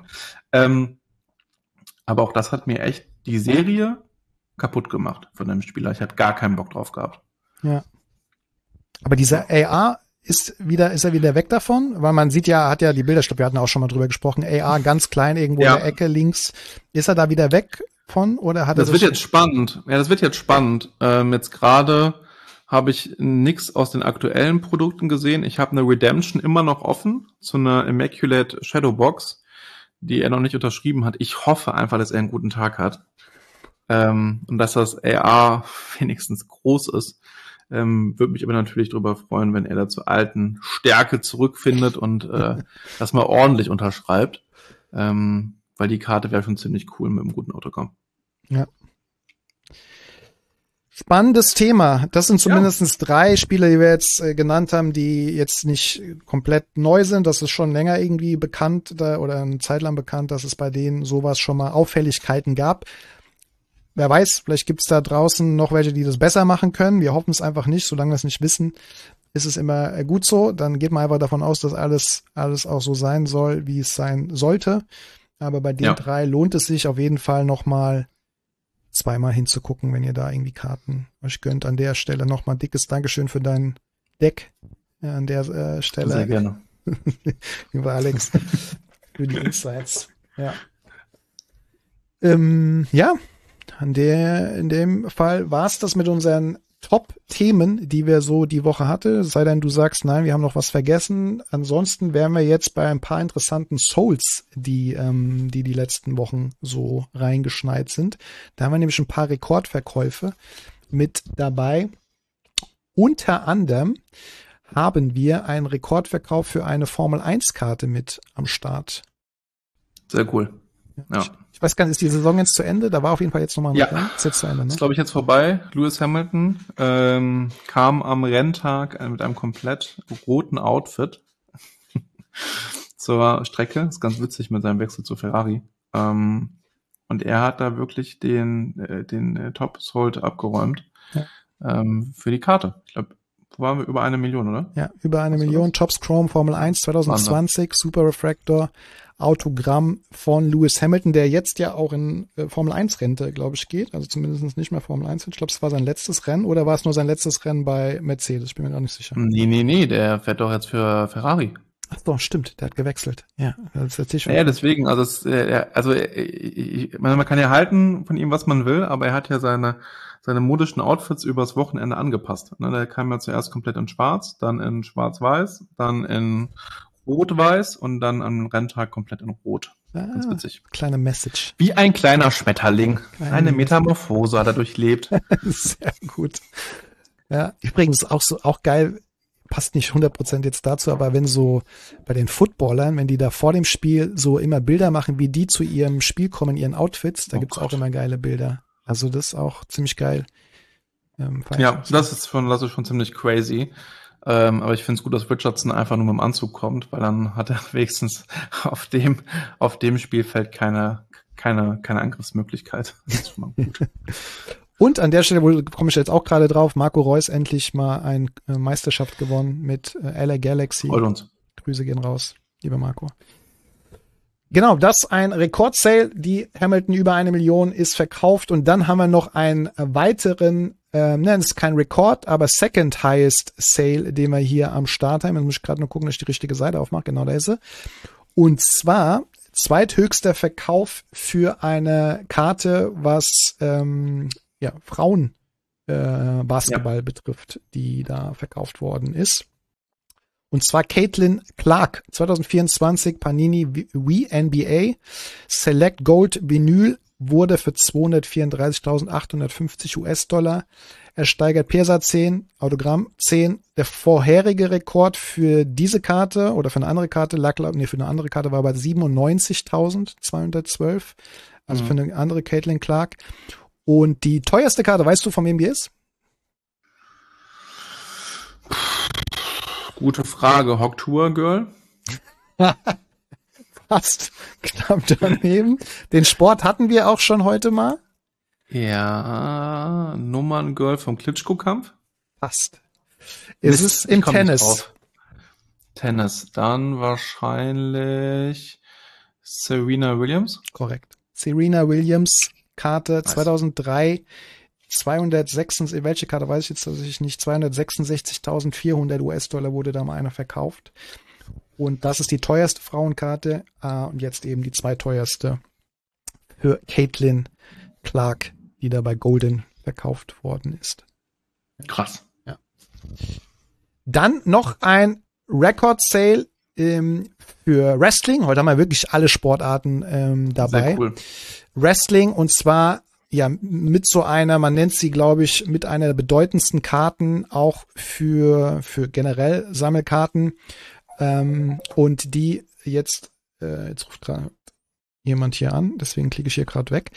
Aber auch das hat mir echt die Serie kaputt gemacht von dem Spieler. Ich habe gar keinen Bock drauf gehabt. Ja. Aber dieser AR ist er wieder weg davon? Weil man sieht ja, hat ja die Bilder, ich glaube, wir hatten auch schon mal drüber gesprochen, AR ganz klein irgendwo in der Ecke links. Ist er da wieder weg von oder hat er das? Wird jetzt spannend. Ja, das wird jetzt spannend. Jetzt gerade habe ich nichts aus den aktuellen Produkten gesehen. Ich habe eine Redemption immer noch offen zu einer Immaculate Shadowbox, die er noch nicht unterschrieben hat. Ich hoffe einfach, dass er einen guten Tag hat. Und dass das AR wenigstens groß ist. Würde mich aber natürlich darüber freuen, wenn er da zur alten Stärke zurückfindet und das mal ordentlich unterschreibt. Weil die Karte wäre schon ziemlich cool mit einem guten Autogramm. Ja. Spannendes Thema. Das sind zumindest 3 Spieler, die wir jetzt genannt haben, die jetzt nicht komplett neu sind. Das ist schon länger irgendwie bekannt oder eine Zeit lang bekannt, dass es bei denen sowas schon mal Auffälligkeiten gab. Wer weiß, vielleicht gibt's da draußen noch welche, die das besser machen können. Wir hoffen es einfach nicht. Solange wir es nicht wissen, ist es immer gut so. Dann geht man einfach davon aus, dass alles auch so sein soll, wie es sein sollte. Aber bei den 3 lohnt es sich auf jeden Fall nochmal zweimal hinzugucken, wenn ihr da irgendwie Karten euch gönnt. An der Stelle nochmal dickes Dankeschön für dein Deck. Ja, an der Stelle. Sehr gerne. Lieber Alex, für die Insights. Ja. In dem Fall war's das mit unseren Top-Themen, die wir so die Woche hatte. Sei denn, du sagst, nein, wir haben noch was vergessen. Ansonsten wären wir jetzt bei ein paar interessanten Souls, die letzten Wochen so reingeschneit sind. Da haben wir nämlich ein paar Rekordverkäufe mit dabei. Unter anderem haben wir einen Rekordverkauf für eine Formel-1-Karte mit am Start. Sehr cool. Ja. Ich weiß gar nicht, ist die Saison jetzt zu Ende? Da war auf jeden Fall jetzt nochmal ein Rennen. Ist jetzt zu Ende, ne? Ist, glaube ich, jetzt vorbei. Lewis Hamilton kam am Renntag mit einem komplett roten Outfit zur Strecke. Ist ganz witzig mit seinem Wechsel zu Ferrari. Und er hat da wirklich den Top-Sold abgeräumt für die Karte. Ich glaube, waren wir über 1 Million, oder? Ja, über 1 Million. Topps Chrome Formel 1 2020, Super Refractor, Autogramm von Lewis Hamilton, der jetzt ja auch in Formel 1 Rente, glaube ich, geht. Also zumindest nicht mehr Formel 1. Ich glaube, es war sein letztes Rennen oder war es nur sein letztes Rennen bei Mercedes? Ich bin mir gar nicht sicher. Nee, der fährt doch jetzt für Ferrari. Ach so, stimmt, der hat gewechselt. Ja, das ist schon. Ja, deswegen, man kann ja halten von ihm, was man will, aber er hat ja seine modischen Outfits übers Wochenende angepasst. Ne, der kam ja zuerst komplett in Schwarz, dann in Schwarz-Weiß, dann in Rot-Weiß und dann am Renntag komplett in Rot. Ganz witzig. Kleine Message. Wie ein kleiner Schmetterling. Eine Metamorphose hat er durchlebt. Sehr gut. Ja, übrigens auch geil, passt nicht 100% jetzt dazu, aber wenn so bei den Footballern, wenn die da vor dem Spiel so immer Bilder machen, wie die zu ihrem Spiel kommen, ihren Outfits, da gibt's auch immer geile Bilder. Also das ist auch ziemlich geil. Ja, das ist schon ziemlich crazy. Aber ich finde es gut, dass Richardson einfach nur mit dem Anzug kommt, weil dann hat er wenigstens auf dem Spielfeld keine Angriffsmöglichkeit. Das ist schon mal gut. Und an der Stelle komme ich jetzt auch gerade drauf, Marco Reus endlich mal eine Meisterschaft gewonnen mit LA Galaxy. Freut uns. Grüße gehen raus, lieber Marco. Genau, das ist ein Rekordsale, die Hamilton über 1 Million ist verkauft und dann haben wir noch einen weiteren, es ist kein Rekord, aber Second Highest Sale, den wir hier am Start haben. Jetzt muss ich gerade nur gucken, dass ich die richtige Seite aufmache. Genau, da ist sie. Und zwar zweithöchster Verkauf für eine Karte, was Frauen Basketball betrifft, die da verkauft worden ist. Und zwar Caitlin Clark, 2024 Panini WNBA Select Gold Vinyl wurde für 234.850 US-Dollar ersteigert. PSA 10, Autogramm 10. Der vorherige Rekord für diese Karte oder für eine andere Karte für eine andere Karte war bei 97.212. Also für eine andere Caitlin Clark. Und die teuerste Karte, weißt du, von wem die ist? Gute Frage. Hocktour Girl? Fast knapp daneben. Den Sport hatten wir auch schon heute mal. Ja, Nummern Girl vom Klitschko-Kampf? Fast. Es ist im Tennis. Tennis. Dann wahrscheinlich Serena Williams? Korrekt. Serena Williams, Karte 2003. 266, welche Karte weiß ich jetzt tatsächlich nicht, 266.400 US-Dollar wurde da mal einer verkauft. Und das ist die teuerste Frauenkarte und jetzt eben die zweiteuerste für Caitlin Clark, die da bei Golden verkauft worden ist. Krass. Ja. Dann noch ein Record Sale für Wrestling. Heute haben wir wirklich alle Sportarten dabei. Sehr cool. Wrestling und zwar ja, mit so einer, man nennt sie, glaube ich, mit einer der bedeutendsten Karten auch für generell Sammelkarten. Und die jetzt ruft gerade jemand hier an, deswegen klicke ich hier gerade weg.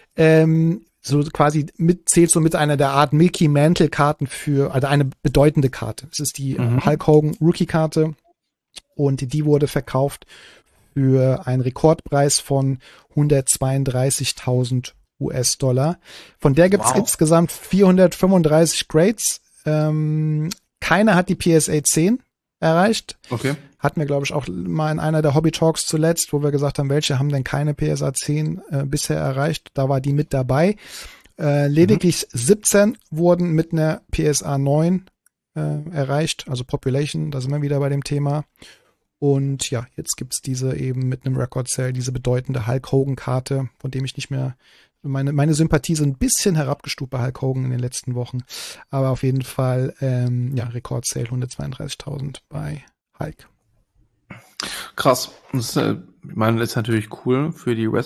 So quasi zählt so mit einer der Art Mickey Mantle Karten also eine bedeutende Karte. Das ist die Hulk Hogan Rookie Karte und die wurde verkauft für einen Rekordpreis von 132.000 US-Dollar. Von der gibt's insgesamt 435 Grades. Keiner hat die PSA 10 erreicht. Okay. Hatten wir, glaube ich, auch mal in einer der Hobby-Talks zuletzt, wo wir gesagt haben, welche haben denn keine PSA 10 bisher erreicht. Da war die mit dabei. Lediglich 17 wurden mit einer PSA 9 erreicht, also Population, da sind wir wieder bei dem Thema. Und ja, jetzt gibt's diese eben mit einem Record Sale, diese bedeutende Hulk Hogan-Karte, von dem ich nicht mehr meine Sympathie so ein bisschen herabgestuft bei Hulk Hogan in den letzten Wochen. Aber auf jeden Fall, Rekord Sale 132.000 bei Hulk. Krass. Das ist, ich meine, das ist natürlich cool für die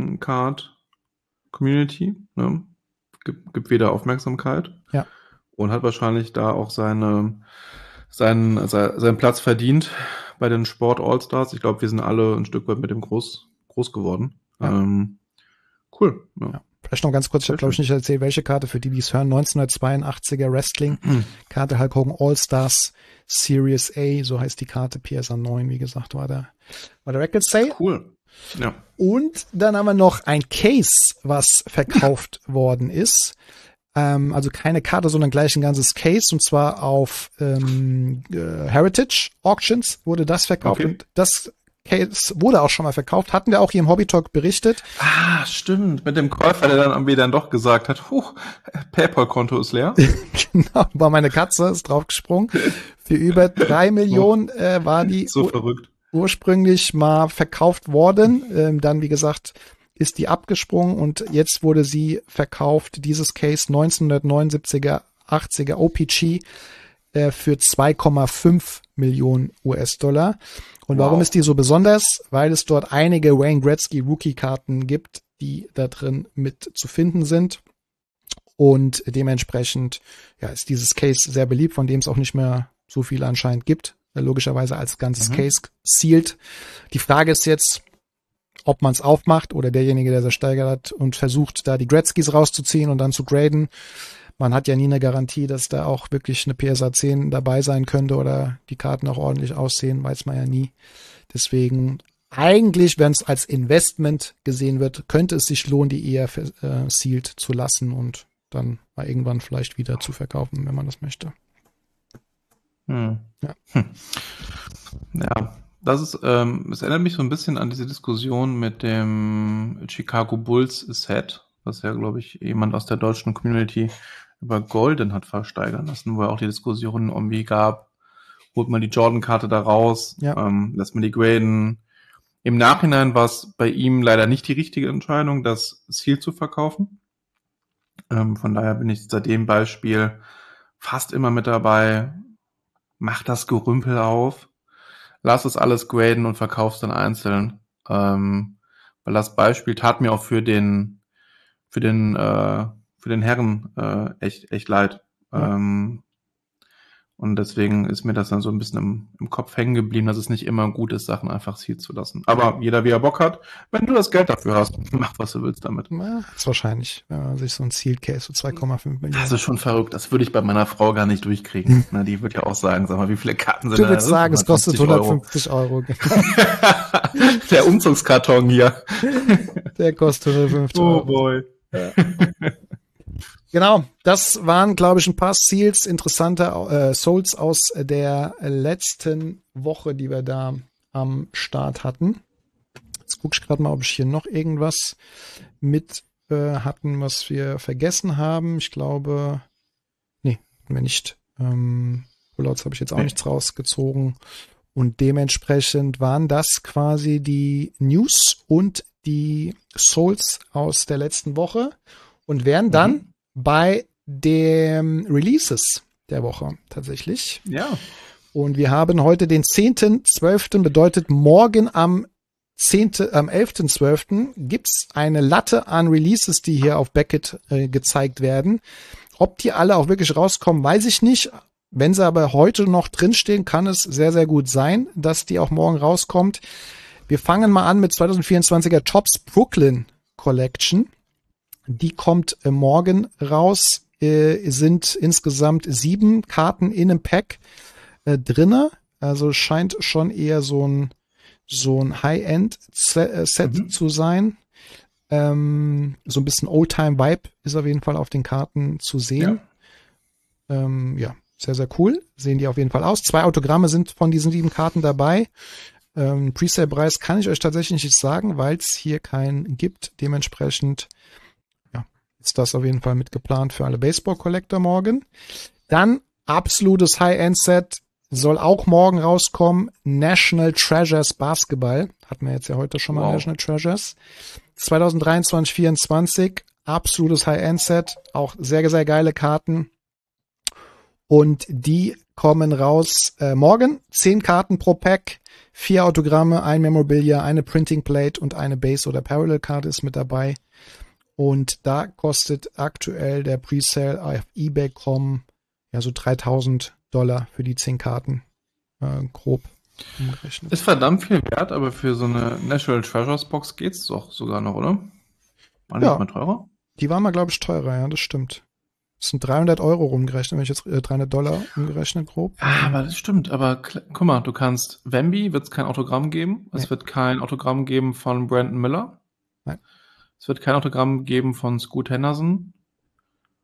Wrestling-Card-Community. Ne? Gibt wieder Aufmerksamkeit. Ja. Und hat wahrscheinlich da auch seinen Platz verdient bei den Sport All-Stars. Ich glaube, wir sind alle ein Stück weit mit dem groß geworden. Ja. Cool. Ja. Vielleicht noch ganz kurz, ich habe, glaube ich, nicht erzählt, welche Karte, für die es hören, 1982er Wrestling, Karte Hulk Hogan All-Stars Series A, so heißt die Karte, PSA 9, wie gesagt, war der Record Sale. Cool. Ja. Und dann haben wir noch ein Case, was verkauft worden ist. Also keine Karte, sondern gleich ein ganzes Case, und zwar auf Heritage Auctions wurde das verkauft. Okay. Und das Case wurde auch schon mal verkauft, hatten wir auch hier im Hobby Talk berichtet. Ah, stimmt, mit dem Käufer, der dann irgendwie dann doch gesagt hat, PayPal-Konto ist leer. Genau, war meine Katze, ist draufgesprungen. Für über 3 Millionen war die So verrückt. ursprünglich mal verkauft worden. Dann, wie gesagt, ist die abgesprungen und jetzt wurde sie verkauft, dieses Case 1979er, 80er OPG für 2,5 Millionen US-Dollar. Und warum ist die so besonders? Weil es dort einige Wayne Gretzky Rookie-Karten gibt, die da drin mit zu finden sind. Und dementsprechend ist dieses Case sehr beliebt, von dem es auch nicht mehr so viel anscheinend gibt. Logischerweise als ganzes Case sealed. Die Frage ist jetzt, ob man es aufmacht oder derjenige, der es ersteigert hat und versucht, da die Gretzkys rauszuziehen und dann zu graden. Man hat ja nie eine Garantie, dass da auch wirklich eine PSA 10 dabei sein könnte oder die Karten auch ordentlich aussehen, weiß man ja nie. Deswegen eigentlich, wenn es als Investment gesehen wird, könnte es sich lohnen, die eher sealed zu lassen und dann mal irgendwann vielleicht wieder zu verkaufen, wenn man das möchte. Ja, das ist, es erinnert mich so ein bisschen an diese Diskussion mit dem Chicago Bulls Set, was ja, glaube ich, jemand aus der deutschen Community über Golden hat versteigern lassen, wo ja auch die Diskussion irgendwie gab, holt man die Jordan-Karte da raus, lässt man die graden. Im Nachhinein war es bei ihm leider nicht die richtige Entscheidung, das Seal zu verkaufen. Von daher bin ich seit dem Beispiel fast immer mit dabei. Mach das Gerümpel auf, lass es alles graden und verkauf's dann einzeln. Weil das Beispiel tat mir auch für den Herren echt leid. Ja. Und deswegen ist mir das dann so ein bisschen im Kopf hängen geblieben, dass es nicht immer gut ist, Sachen einfach sealed zu lassen. Aber jeder, wie er Bock hat, wenn du das Geld dafür hast, mach, was du willst damit. Ja, ist wahrscheinlich, wenn man sich so ein Sealed Case für 2,5 Millionen. Das ist schon verrückt. Das würde ich bei meiner Frau gar nicht durchkriegen. Na, die wird ja auch sagen, sag mal, wie viele Karten sind da? Du würdest sagen, es kostet 150 Euro. Der Umzugskarton hier. Der kostet 150 Euro. Oh boy. Ja. Genau, das waren, glaube ich, ein paar Seals, interessante Souls aus der letzten Woche, die wir da am Start hatten. Jetzt gucke ich gerade mal, ob ich hier noch irgendwas mit hatten, was wir vergessen haben. Ich glaube, nee, hatten wir nicht. Pullouts habe ich jetzt auch nichts rausgezogen. Und dementsprechend waren das quasi die News und die Souls aus der letzten Woche und wären dann bei den Releases der Woche tatsächlich. Ja. Und wir haben heute den 10.12., bedeutet morgen am 11.12. gibt's eine Latte an Releases, die hier auf Beckett gezeigt werden. Ob die alle auch wirklich rauskommen, weiß ich nicht. Wenn sie aber heute noch drinstehen, kann es sehr, sehr gut sein, dass die auch morgen rauskommt. Wir fangen mal an mit 2024er Topps Brooklyn Collection. Die kommt morgen raus, sind insgesamt 7 Karten in einem Pack drinne. Also scheint schon eher so ein High-End-Set zu sein. So ein bisschen Oldtime-Vibe ist auf jeden Fall auf den Karten zu sehen. Ja, sehr, sehr cool. Sehen die auf jeden Fall aus. 2 Autogramme sind von diesen 7 Karten dabei. Presale-Preis kann ich euch tatsächlich nicht sagen, weil es hier keinen gibt. Dementsprechend ist das auf jeden Fall mit geplant für alle Baseball-Collector morgen. Dann absolutes High-End-Set soll auch morgen rauskommen. National Treasures Basketball. Hatten wir jetzt ja heute schon mal. Wow. National Treasures. 2023-24. Absolutes High-End-Set. Auch sehr, sehr geile Karten. Und die kommen raus morgen. 10 Karten pro Pack. 4 Autogramme, ein Memorabilia, eine Printing Plate und eine Base- oder Parallel-Karte ist mit dabei. Und da kostet aktuell der Presale auf eBay.com so $3.000 für die 10 Karten. Grob umgerechnet. Ist verdammt viel wert, aber für so eine National Treasures Box geht's doch sogar noch, oder? War nicht mal teurer? Die war mal, glaube ich, teurer, ja, das stimmt. Das sind 300 Euro rumgerechnet, wenn ich jetzt $300 umgerechnet grob. Aber das stimmt, aber guck mal, du kannst Wemby, wird es kein Autogramm geben. Es wird kein Autogramm geben von Brandon Miller. Nein. Es wird kein Autogramm geben von Scoot Henderson.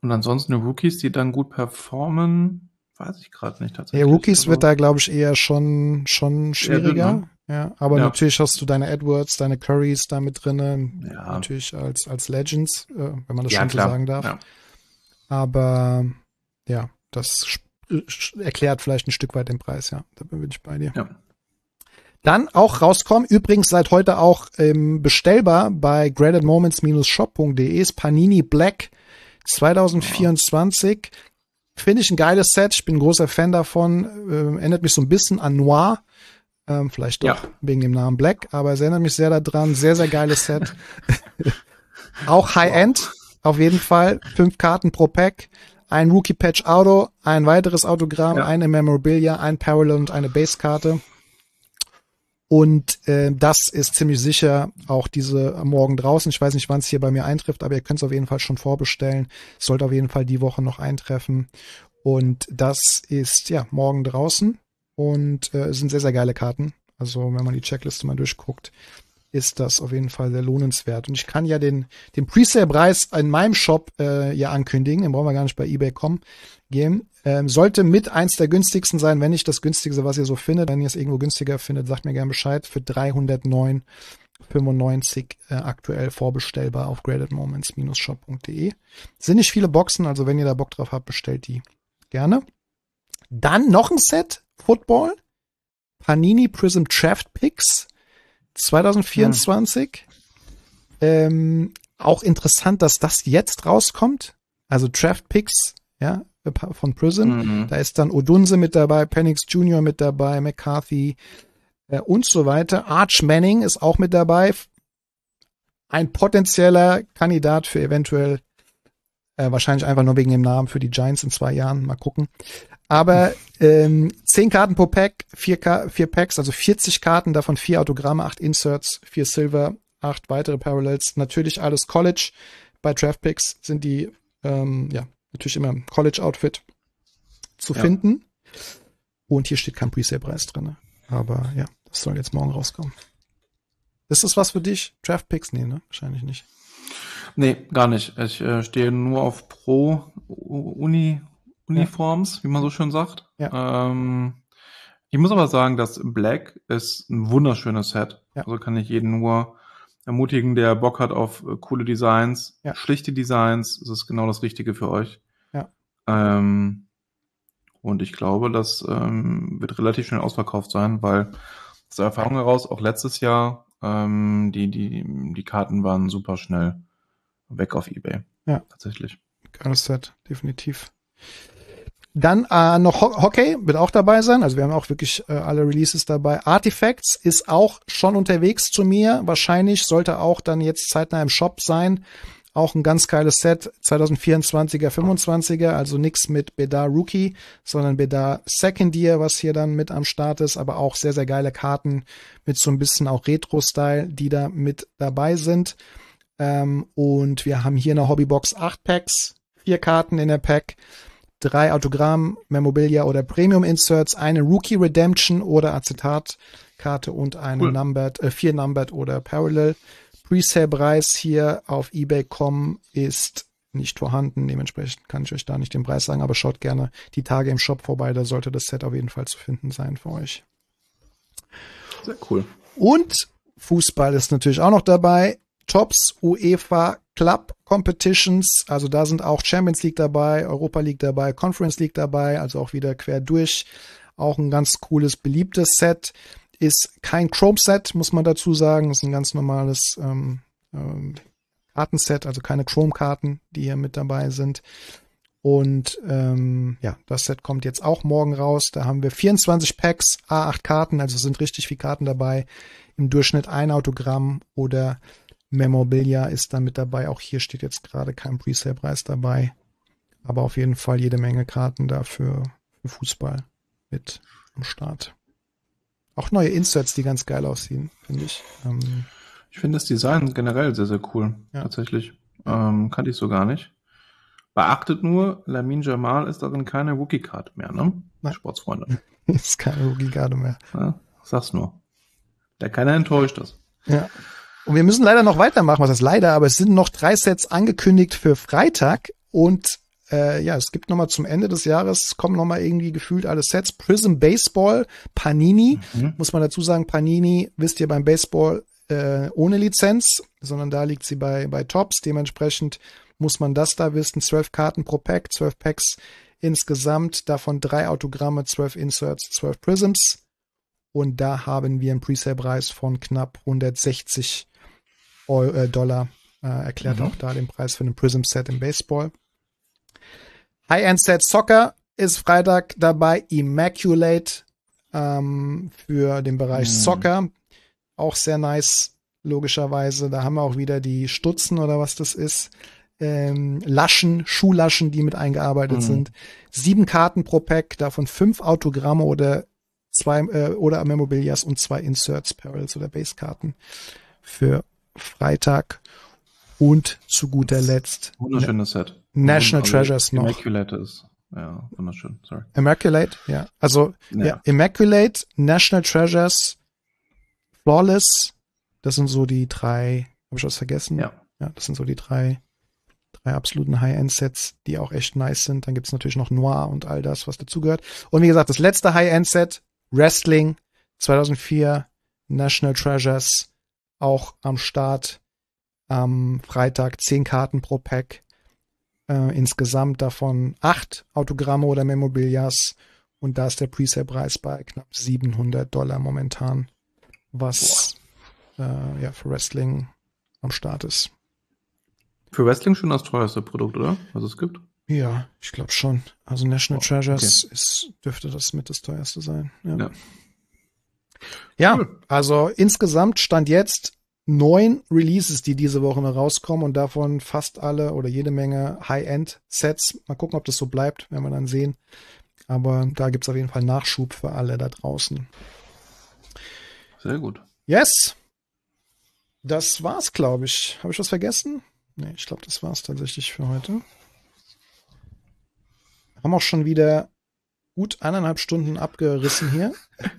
Und ansonsten Rookies, die dann gut performen, weiß ich gerade nicht tatsächlich. Ja, Rookies wird da, glaube ich, eher schon schwieriger. Dünn, ne? Ja, aber natürlich hast du deine Edwards, deine Currys da mit drin. Ja. Natürlich als Legends, wenn man das schon so sagen darf. Ja. Aber ja, das erklärt vielleicht ein Stück weit den Preis, ja. Da bin ich bei dir. Ja. Dann auch rauskommen, übrigens seit heute auch bestellbar bei gradedmoments-shop.de ist Panini Black 2024. Finde ich ein geiles Set. Ich bin ein großer Fan davon. Erinnert mich so ein bisschen an Noir. Vielleicht doch wegen dem Namen Black, aber es erinnert mich sehr daran. Sehr, sehr geiles Set. Auch High-End, auf jeden Fall. 5 Karten pro Pack. Ein Rookie-Patch-Auto, ein weiteres Autogramm, eine Memorabilia, ein Parallel und eine Base-Karte. Und das ist ziemlich sicher auch diese morgen draußen. Ich weiß nicht, wann es hier bei mir eintrifft, aber ihr könnt es auf jeden Fall schon vorbestellen. Es sollte auf jeden Fall die Woche noch eintreffen. Und das ist morgen draußen. Und es sind sehr, sehr geile Karten. Also wenn man die Checkliste mal durchguckt, ist das auf jeden Fall sehr lohnenswert. Und ich kann ja den Presale-Preis in meinem Shop ankündigen. Den brauchen wir gar nicht bei eBay.com gehen. Sollte mit eins der günstigsten sein, wenn nicht das günstigste, was ihr so findet. Wenn ihr es irgendwo günstiger findet, sagt mir gerne Bescheid. Für 309,95 aktuell vorbestellbar auf gradedmoments-shop.de. Sind nicht viele Boxen, also wenn ihr da Bock drauf habt, bestellt die gerne. Dann noch ein Set, Football. Panini Prism Draft Picks 2024. Auch interessant, dass das jetzt rauskommt. Also Draft Picks, von Prism. Da ist dann Odunze mit dabei, Penix Jr. mit dabei, McCarthy und so weiter. Arch Manning ist auch mit dabei. Ein potenzieller Kandidat für eventuell, wahrscheinlich einfach nur wegen dem Namen für die Giants in 2 Jahren. Mal gucken. Aber 10 Karten pro Pack, 4 Packs, also 40 Karten, davon 4 Autogramme, 8 Inserts, 4 Silver, 8 weitere Parallels. Natürlich alles College. Bei Draft Picks sind die natürlich immer im College-Outfit zu finden. Und hier steht kein Presale-Preis drin. Aber das soll jetzt morgen rauskommen. Ist das was für dich? Draft Picks? Nee, ne? Wahrscheinlich nicht. Nee, gar nicht. Ich stehe nur auf Uniforms, wie man so schön sagt. Ja. Ich muss aber sagen, das Black ist ein wunderschönes Set. Ja. Also kann ich jeden nur ermutigen, der Bock hat auf coole Designs, schlichte Designs. Das ist genau das Richtige für euch. Ja. Und ich glaube, das wird relativ schnell ausverkauft sein, weil aus der Erfahrung heraus, auch letztes Jahr, die Karten waren super schnell weg auf eBay. Ja. Tatsächlich. Geiles Set, definitiv. Dann noch Hockey wird auch dabei sein. Also wir haben auch wirklich alle Releases dabei. Artifacts ist auch schon unterwegs zu mir. Wahrscheinlich sollte auch dann jetzt zeitnah im Shop sein. Auch ein ganz geiles Set. 2024er, 25er. Also nix mit Bedar Rookie, sondern Bedar Second Year, was hier dann mit am Start ist. Aber auch sehr, sehr geile Karten mit so ein bisschen auch Retro-Style, die da mit dabei sind. Und wir haben hier eine Hobbybox 8 Packs. 4 Karten in der Pack. 3 Autogramm, Memorabilia oder Premium Inserts, eine Rookie Redemption oder Acetatkarte und eine Numbered, 4 Numbered oder Parallel. Presale-Preis hier auf eBay.com ist nicht vorhanden. Dementsprechend kann ich euch da nicht den Preis sagen, aber schaut gerne die Tage im Shop vorbei. Da sollte das Set auf jeden Fall zu finden sein für euch. Sehr cool. Und Fußball ist natürlich auch noch dabei. Tops UEFA Club Competitions, also da sind auch Champions League dabei, Europa League dabei, Conference League dabei, also auch wieder quer durch. Auch ein ganz cooles, beliebtes Set. Ist kein Chrome-Set, muss man dazu sagen. Ist ein ganz normales Kartenset, also keine Chrome-Karten, die hier mit dabei sind. Und das Set kommt jetzt auch morgen raus. Da haben wir 24 Packs, A8 Karten, also sind richtig viele Karten dabei. Im Durchschnitt ein Autogramm oder Memorabilia ist da mit dabei. Auch hier steht jetzt gerade kein Presale-Preis dabei. Aber auf jeden Fall jede Menge Karten dafür für Fußball mit am Start. Auch neue Inserts, die ganz geil aussehen, finde ich. Ich finde das Design generell sehr, sehr cool. Ja. Tatsächlich. Kannte ich so gar nicht. Beachtet nur, Lamine Jamal ist darin keine Rookie-Karte mehr, ne? Nein. Sportsfreunde. Ist keine Rookie-Karte mehr. Ja, sag's nur. Der keiner enttäuscht ist. Ja. Und wir müssen leider noch weitermachen, was heißt leider, aber es sind noch 3 Sets angekündigt für Freitag und es gibt nochmal zum Ende des Jahres, kommen nochmal irgendwie gefühlt alle Sets. Prism Baseball, Panini, muss man dazu sagen, Panini, wisst ihr, beim Baseball ohne Lizenz, sondern da liegt sie bei Topps. Dementsprechend muss man das da wissen. 12 Karten pro Pack, 12 Packs insgesamt, davon 3 Autogramme, 12 Inserts, 12 Prisms. Und da haben wir einen Presale-Preis von knapp 160 $. Erklärt auch da den Preis für ein Prism-Set im Baseball. High-End-Set Soccer ist Freitag dabei. Immaculate für den Bereich Soccer. Auch sehr nice, logischerweise. Da haben wir auch wieder die Stutzen oder was das ist. Laschen, Schuhlaschen, die mit eingearbeitet sind. 7 Karten pro Pack, davon 5 Autogramme oder 2 oder Memorabilias und 2 Inserts, Parallels oder Basekarten für Freitag. Und zu guter Letzt wunderschönes Set. National Treasures noch. Immaculate ist, ja, wunderschön, sorry. Immaculate, ja. Also, ja, Immaculate, National Treasures, Flawless, das sind so die 3, habe ich was vergessen? Ja, das sind so die 3 absoluten High-End-Sets, die auch echt nice sind. Dann gibt's natürlich noch Noir und all das, was dazugehört. Und wie gesagt, das letzte High-End-Set, Wrestling 2004, National Treasures, auch am Start. Am Freitag 10 Karten pro Pack. Insgesamt davon 8 Autogramme oder Memorabilias. Und da ist der Presale-Preis bei knapp $700 momentan, was für Wrestling am Start ist. Für Wrestling schon das teuerste Produkt, oder? Was es gibt? Ja, ich glaube schon. Also National Treasures dürfte das mit das teuerste sein. Ja, cool. Also insgesamt stand jetzt 9 Releases, die diese Woche noch rauskommen und davon fast alle oder jede Menge High-End-Sets. Mal gucken, ob das so bleibt, werden wir dann sehen. Aber da gibt's auf jeden Fall Nachschub für alle da draußen. Sehr gut. Yes. Das war's, glaube ich. Habe ich was vergessen? Nee, ich glaube, das war's tatsächlich für heute. Haben auch schon wieder gut 1,5 Stunden abgerissen hier.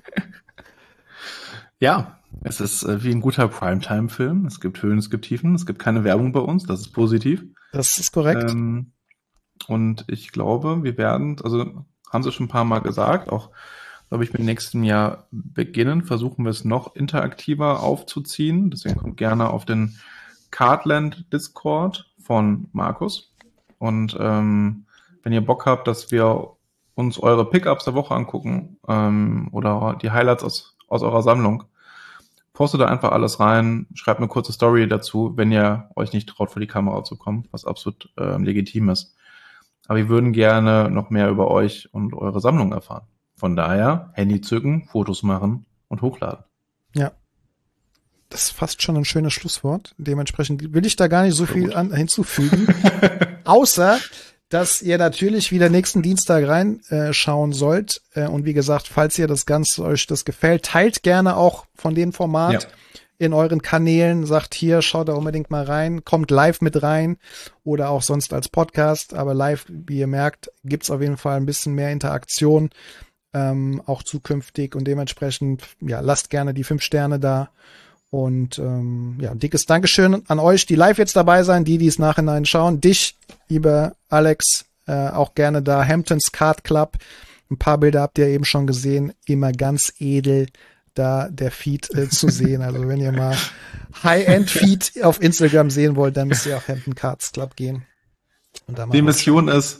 Ja. Es ist wie ein guter Primetime-Film. Es gibt Höhen, es gibt Tiefen. Es gibt keine Werbung bei uns. Das ist positiv. Das ist korrekt. Und ich glaube, wir werden, also haben Sie schon ein paar Mal gesagt, auch, glaube ich, mit nächstem Jahr beginnen, versuchen wir es noch interaktiver aufzuziehen. Deswegen kommt gerne auf den Cardland Discord von Markus. Und wenn ihr Bock habt, dass wir uns eure Pickups der Woche angucken oder die Highlights aus eurer Sammlung, postet da einfach alles rein, schreibt eine kurze Story dazu, wenn ihr euch nicht traut, vor die Kamera zu kommen, was absolut legitim ist. Aber wir würden gerne noch mehr über euch und eure Sammlung erfahren. Von daher, Handy zücken, Fotos machen und hochladen. Ja. Das ist fast schon ein schönes Schlusswort. Dementsprechend will ich da gar nicht so viel hinzufügen. Außer, dass ihr natürlich wieder nächsten Dienstag reinschauen sollt. Und wie gesagt, falls ihr das Ganze euch das gefällt, teilt gerne auch von dem Format in euren Kanälen. Sagt hier, schaut da unbedingt mal rein. Kommt live mit rein oder auch sonst als Podcast. Aber live, wie ihr merkt, gibt's auf jeden Fall ein bisschen mehr Interaktion, auch zukünftig. Und dementsprechend, lasst gerne die 5 Sterne da. Und dickes Dankeschön an euch, die live jetzt dabei sein, die es nachhinein schauen. Dich, lieber Alex, auch gerne da. Hamptons Card Club. Ein paar Bilder habt ihr eben schon gesehen. Immer ganz edel da der Feed zu sehen. Also wenn ihr mal High-End-Feed auf Instagram sehen wollt, dann müsst ihr auf Hampton Cards Club gehen. Und da die Mission ist,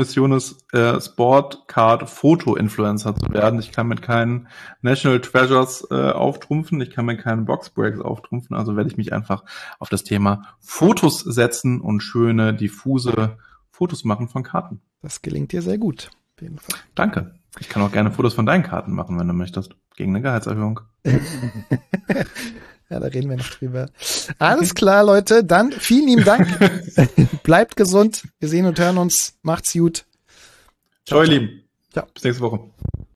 Sportcard-Foto-Influencer zu werden. Ich kann mit keinen National Treasures auftrumpfen, ich kann mit keinen Boxbreaks auftrumpfen, also werde ich mich einfach auf das Thema Fotos setzen und schöne, diffuse Fotos machen von Karten. Das gelingt dir sehr gut, auf jeden Fall. Danke. Ich kann auch gerne Fotos von deinen Karten machen, wenn du möchtest, gegen eine Gehaltserhöhung. Ja, da reden wir noch drüber. Alles klar, Leute. Dann vielen lieben Dank. Bleibt gesund. Wir sehen und hören uns. Macht's gut. Ciao, ihr Lieben. Ciao. Bis nächste Woche.